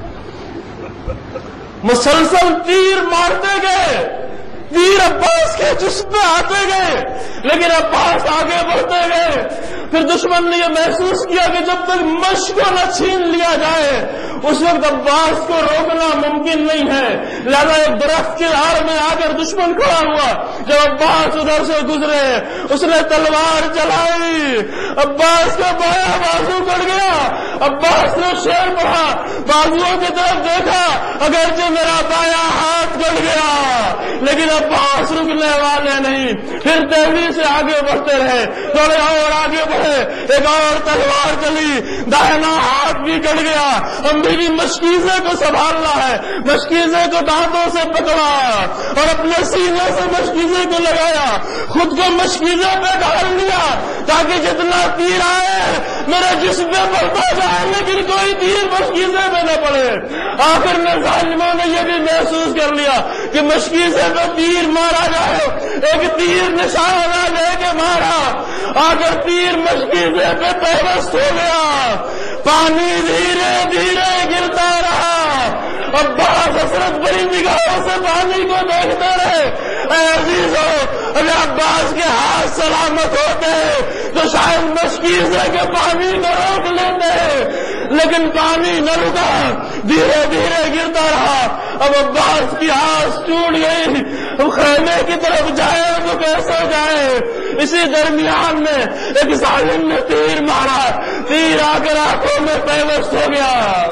مسلسل تیر مارتے گئے، تیر عباس کے جسم میں آتے گئے، لیکن عباس آگے بڑھتے گئے. پھر دشمن نے یہ محسوس کیا کہ جب تک مشق کو نہ چھین لیا جائے اس وقت عباس کو روکنا ممکن نہیں ہے، لہذا ایک درخت کے آڑ میں آ کر دشمن کھڑا ہوا. جب عباس ادھر سے گزرے اس نے تلوار چلائی، عباس کا بایاں بازو کٹ گیا. عباس نے شیر پڑھا، بازوؤں کی طرف دیکھا، اگرچہ میرا بایاں ہاتھ کٹ گیا لیکن عباس رکنے والے نہیں. پھر تیزی سے آگے بڑھتے رہے، تھوڑے اور آگے بڑھے، ایک اور تلوار چلی، داہنا ہاتھ بھی کٹ گیا. ہم بھی مشکیزے کو سنبھالنا ہے، مشکیزے کو دانتوں سے پکڑا اور اپنے سینے سے مشکیزے کو لگایا، خود کو مشکیزے پہ ڈال لیا تاکہ جتنا تیر آئے میرے جسم میں پڑتا جائے لیکن کوئی تیر مشکیزے پہ نہ پڑے. آخر میں ظالموں نے یہ بھی محسوس کر لیا کہ مشکیزے پہ تیر مارا جائے، ایک تیر نشانہ لے کے مارا، آ کر تیر مشکیزے پہ پیوست ہو گیا. پانی دھیرے دھیرے گرتا رہا. عباس حسرت بھری نگاہوں سے پانی کو دیکھتے رہے. اے عزیزو، اگر عباس کے ہاتھ سلامت ہوتے تو شاید مشکیزے کے پانی کو روک لیتے، لیکن پانی نہ رکا، دھیرے دھیرے گرتا رہا. اب عباس کی آس ٹوٹ گئی، اب خیمے کی طرف جائے تو کیسے جائے. اسی درمیان میں ایک ظالم نے تیر مارا، تیر آ کر آنکھوں میں پیوست ہو گیا.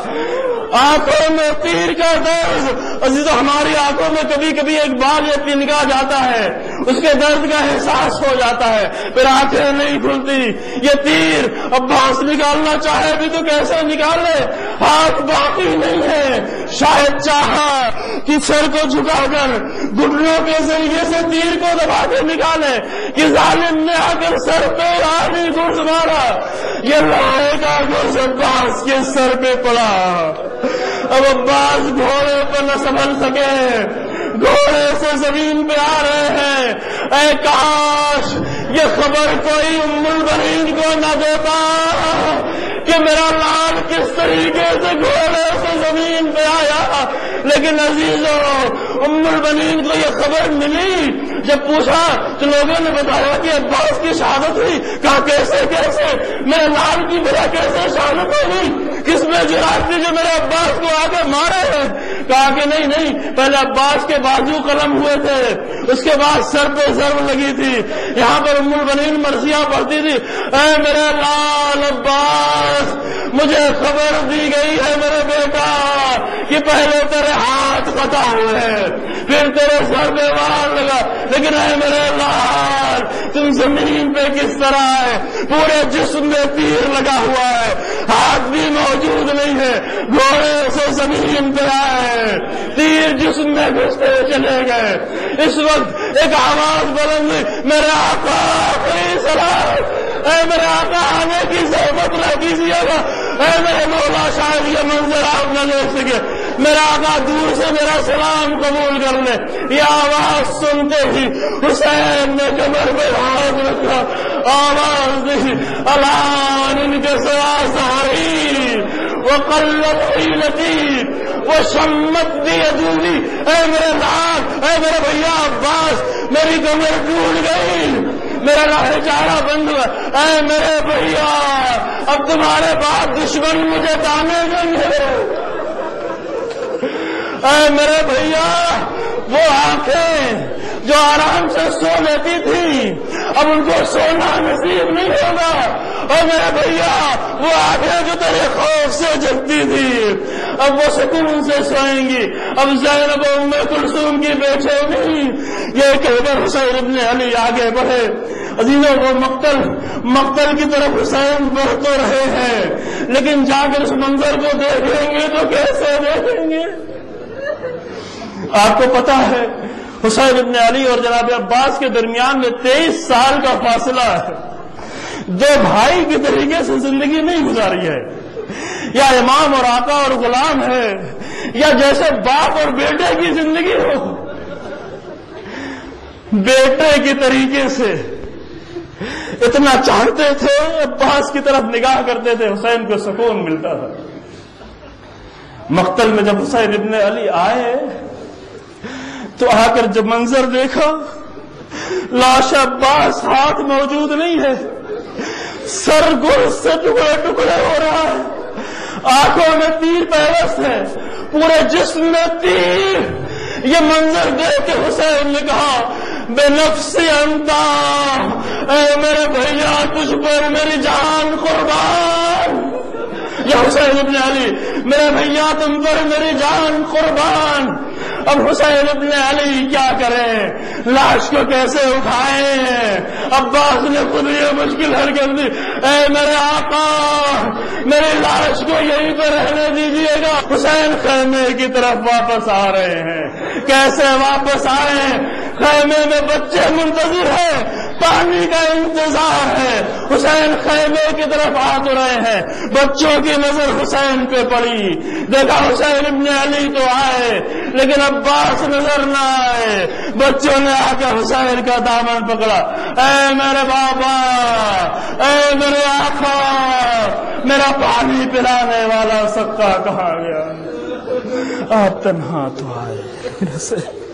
آنکھوں میں تیر کا درد عزیزو، ہماری آنکھوں میں کبھی کبھی ایک بار یہ تنکا جاتا ہے، اس کے درد کا احساس ہو جاتا ہے، پھر آنکھیں نہیں کھلتی. یہ تیر عباس نکالنا چاہے بھی تو کیسے نکالے، ہاتھ باقی نہیں ہے. شاید چاہا کہ سر کو جھکا کر گھٹنوں کے ذریعے سے تیر کو دبا کے نکالے کہ ظالم نے آ کر سر پہ آدمی گرز مارا. یہ لوہے کا گرز عباس کے سر پہ پڑا. اب عباس گھوڑے پر نہ سنبھل سکے، گھوڑے سے زمین پہ آ رہے ہیں. اے کاش یہ خبر کوئی ام البنین کو نہ دیتا کہ میرا لال کس طریقے سے گھوڑے سے زمین پہ آیا. لیکن عزیزوں ام البنین کو یہ خبر ملی، جب پوچھا تو لوگوں نے بتایا کہ عباس کی شہادت ہوئی. کہا کیسے کیسے میرے لال کی بھلا کیسے شہادت ہوئی؟ کس میں جرات تھی جو میرے عباس کو آگے مارے ہیں؟ کہا کہ نہیں نہیں، پہلے عباس کے بازو قلم ہوئے تھے، اس کے بعد سر پہ ضرب لگی تھی. یہاں پر ام البنین مرثیہ پڑھتی تھی، اے میرے لال عباس مجھے خبر دی گئی ہے میرے بیٹا کہ پہلے تیرے ہاتھ قطع ہوئے پھر تیرے سر پہ وار لگا، لیکن اے میرے لال تم زمین پہ کس طرح ہے؟ پورے جسم میں تیر لگا ہوا ہے، ہاتھ بھی موجود نہیں ہے، گھوڑے سے زمین پہ آئے، تیر جسم میں گھستے چلے گئے. اس وقت ایک آواز بلند ہوئی، میرے آقا آخری سلام، اے میرے آقا آنے کی زحمت نہ کیجیے گا، اے میرے مولا شاید یہ منظر آپ نہ دیکھ سکے، میرا آقا دور سے میرا سلام قبول کر لے. یہ آواز سنتے ہی حسین نے کمر پہ ہاتھ رکھا، آواز دی الان ان کے سوا ساری وقلت حیلتی وشمت دی ادولی. اے میرے لال، اے میرے بھیا عباس، میری کمر ٹوٹ گئی، میرا راہ چارہ بند ہوا. اے میرے بھیا اب تمہارے بعد دشمن مجھے تانے دیں گے. اے میرے بھیا وہ آنکھیں جو آرام سے سو لیتی تھی اب ان کو سونا نصیب نہیں ہوگا. اور میرے بھیا وہ آنکھیں جو تیرے خوف سے جگتی تھی اب وہ سکون سے سوئیں گی. اب زینب و ام کلثوم کی بے چینی یہ کہہ کر حسین ابن علی آگے بڑھے. عزیزوں وہ مقتل مقتل کی طرف حسین بڑھ تو رہے ہیں، لیکن جا کر اس منظر کو دیکھیں گے تو کیسے دیکھیں گے؟ آپ کو پتا ہے حسین ابن علی اور جناب عباس کے درمیان میں تیئیس سال کا فاصلہ ہے. دو بھائی کی طریقے سے زندگی نہیں گزاری ہے، یا امام اور آقا اور غلام ہے، یا جیسے باپ اور بیٹے کی زندگی ہو. بیٹے کی طریقے سے اتنا چاہتے تھے، عباس کی طرف نگاہ کرتے تھے، حسین کو سکون ملتا تھا. مقتل میں جب حسین ابن علی آئے تو آ کر جب منظر دیکھا، لاش عباس ہاتھ موجود نہیں ہے، سر گل سے ٹکڑے ٹکڑے ہو رہا ہے، آنکھوں میں تیر پیوست ہے، پورے جسم میں تیر. یہ منظر دیکھ کے حسین نے کہا بے نفسی انتا، اے میرے بھیا تجھ پر میری جان قربان. یا حسین ابن علی میرے بھیا تم پر میری جان قربان. اب حسین ابن علی کیا کریں، لاش کو کیسے اٹھائیں؟ عباس نے خود یہ مشکل حل کر دی، اے میرے آقا میری لاش کو یہیں پہ رہنے دیجیے گا. حسین خیمے کی طرف واپس آ رہے ہیں. کیسے واپس آئے؟ خیمے میں بچے منتظر ہیں، پانی کا انتظار ہے. حسین خیمے کی طرف آ تو رہے ہیں، بچوں کی نظر حسین پہ پڑی. دیکھا حسین ابن علی تو آئے لیکن عباس نظر نہ آئے. بچوں نے آ کر حسین کا دامن پکڑا، اے میرے بابا، اے میرے آقا، میرا پانی پلانے والا سکا کہاں گیا؟ آپ تنہا تو آئے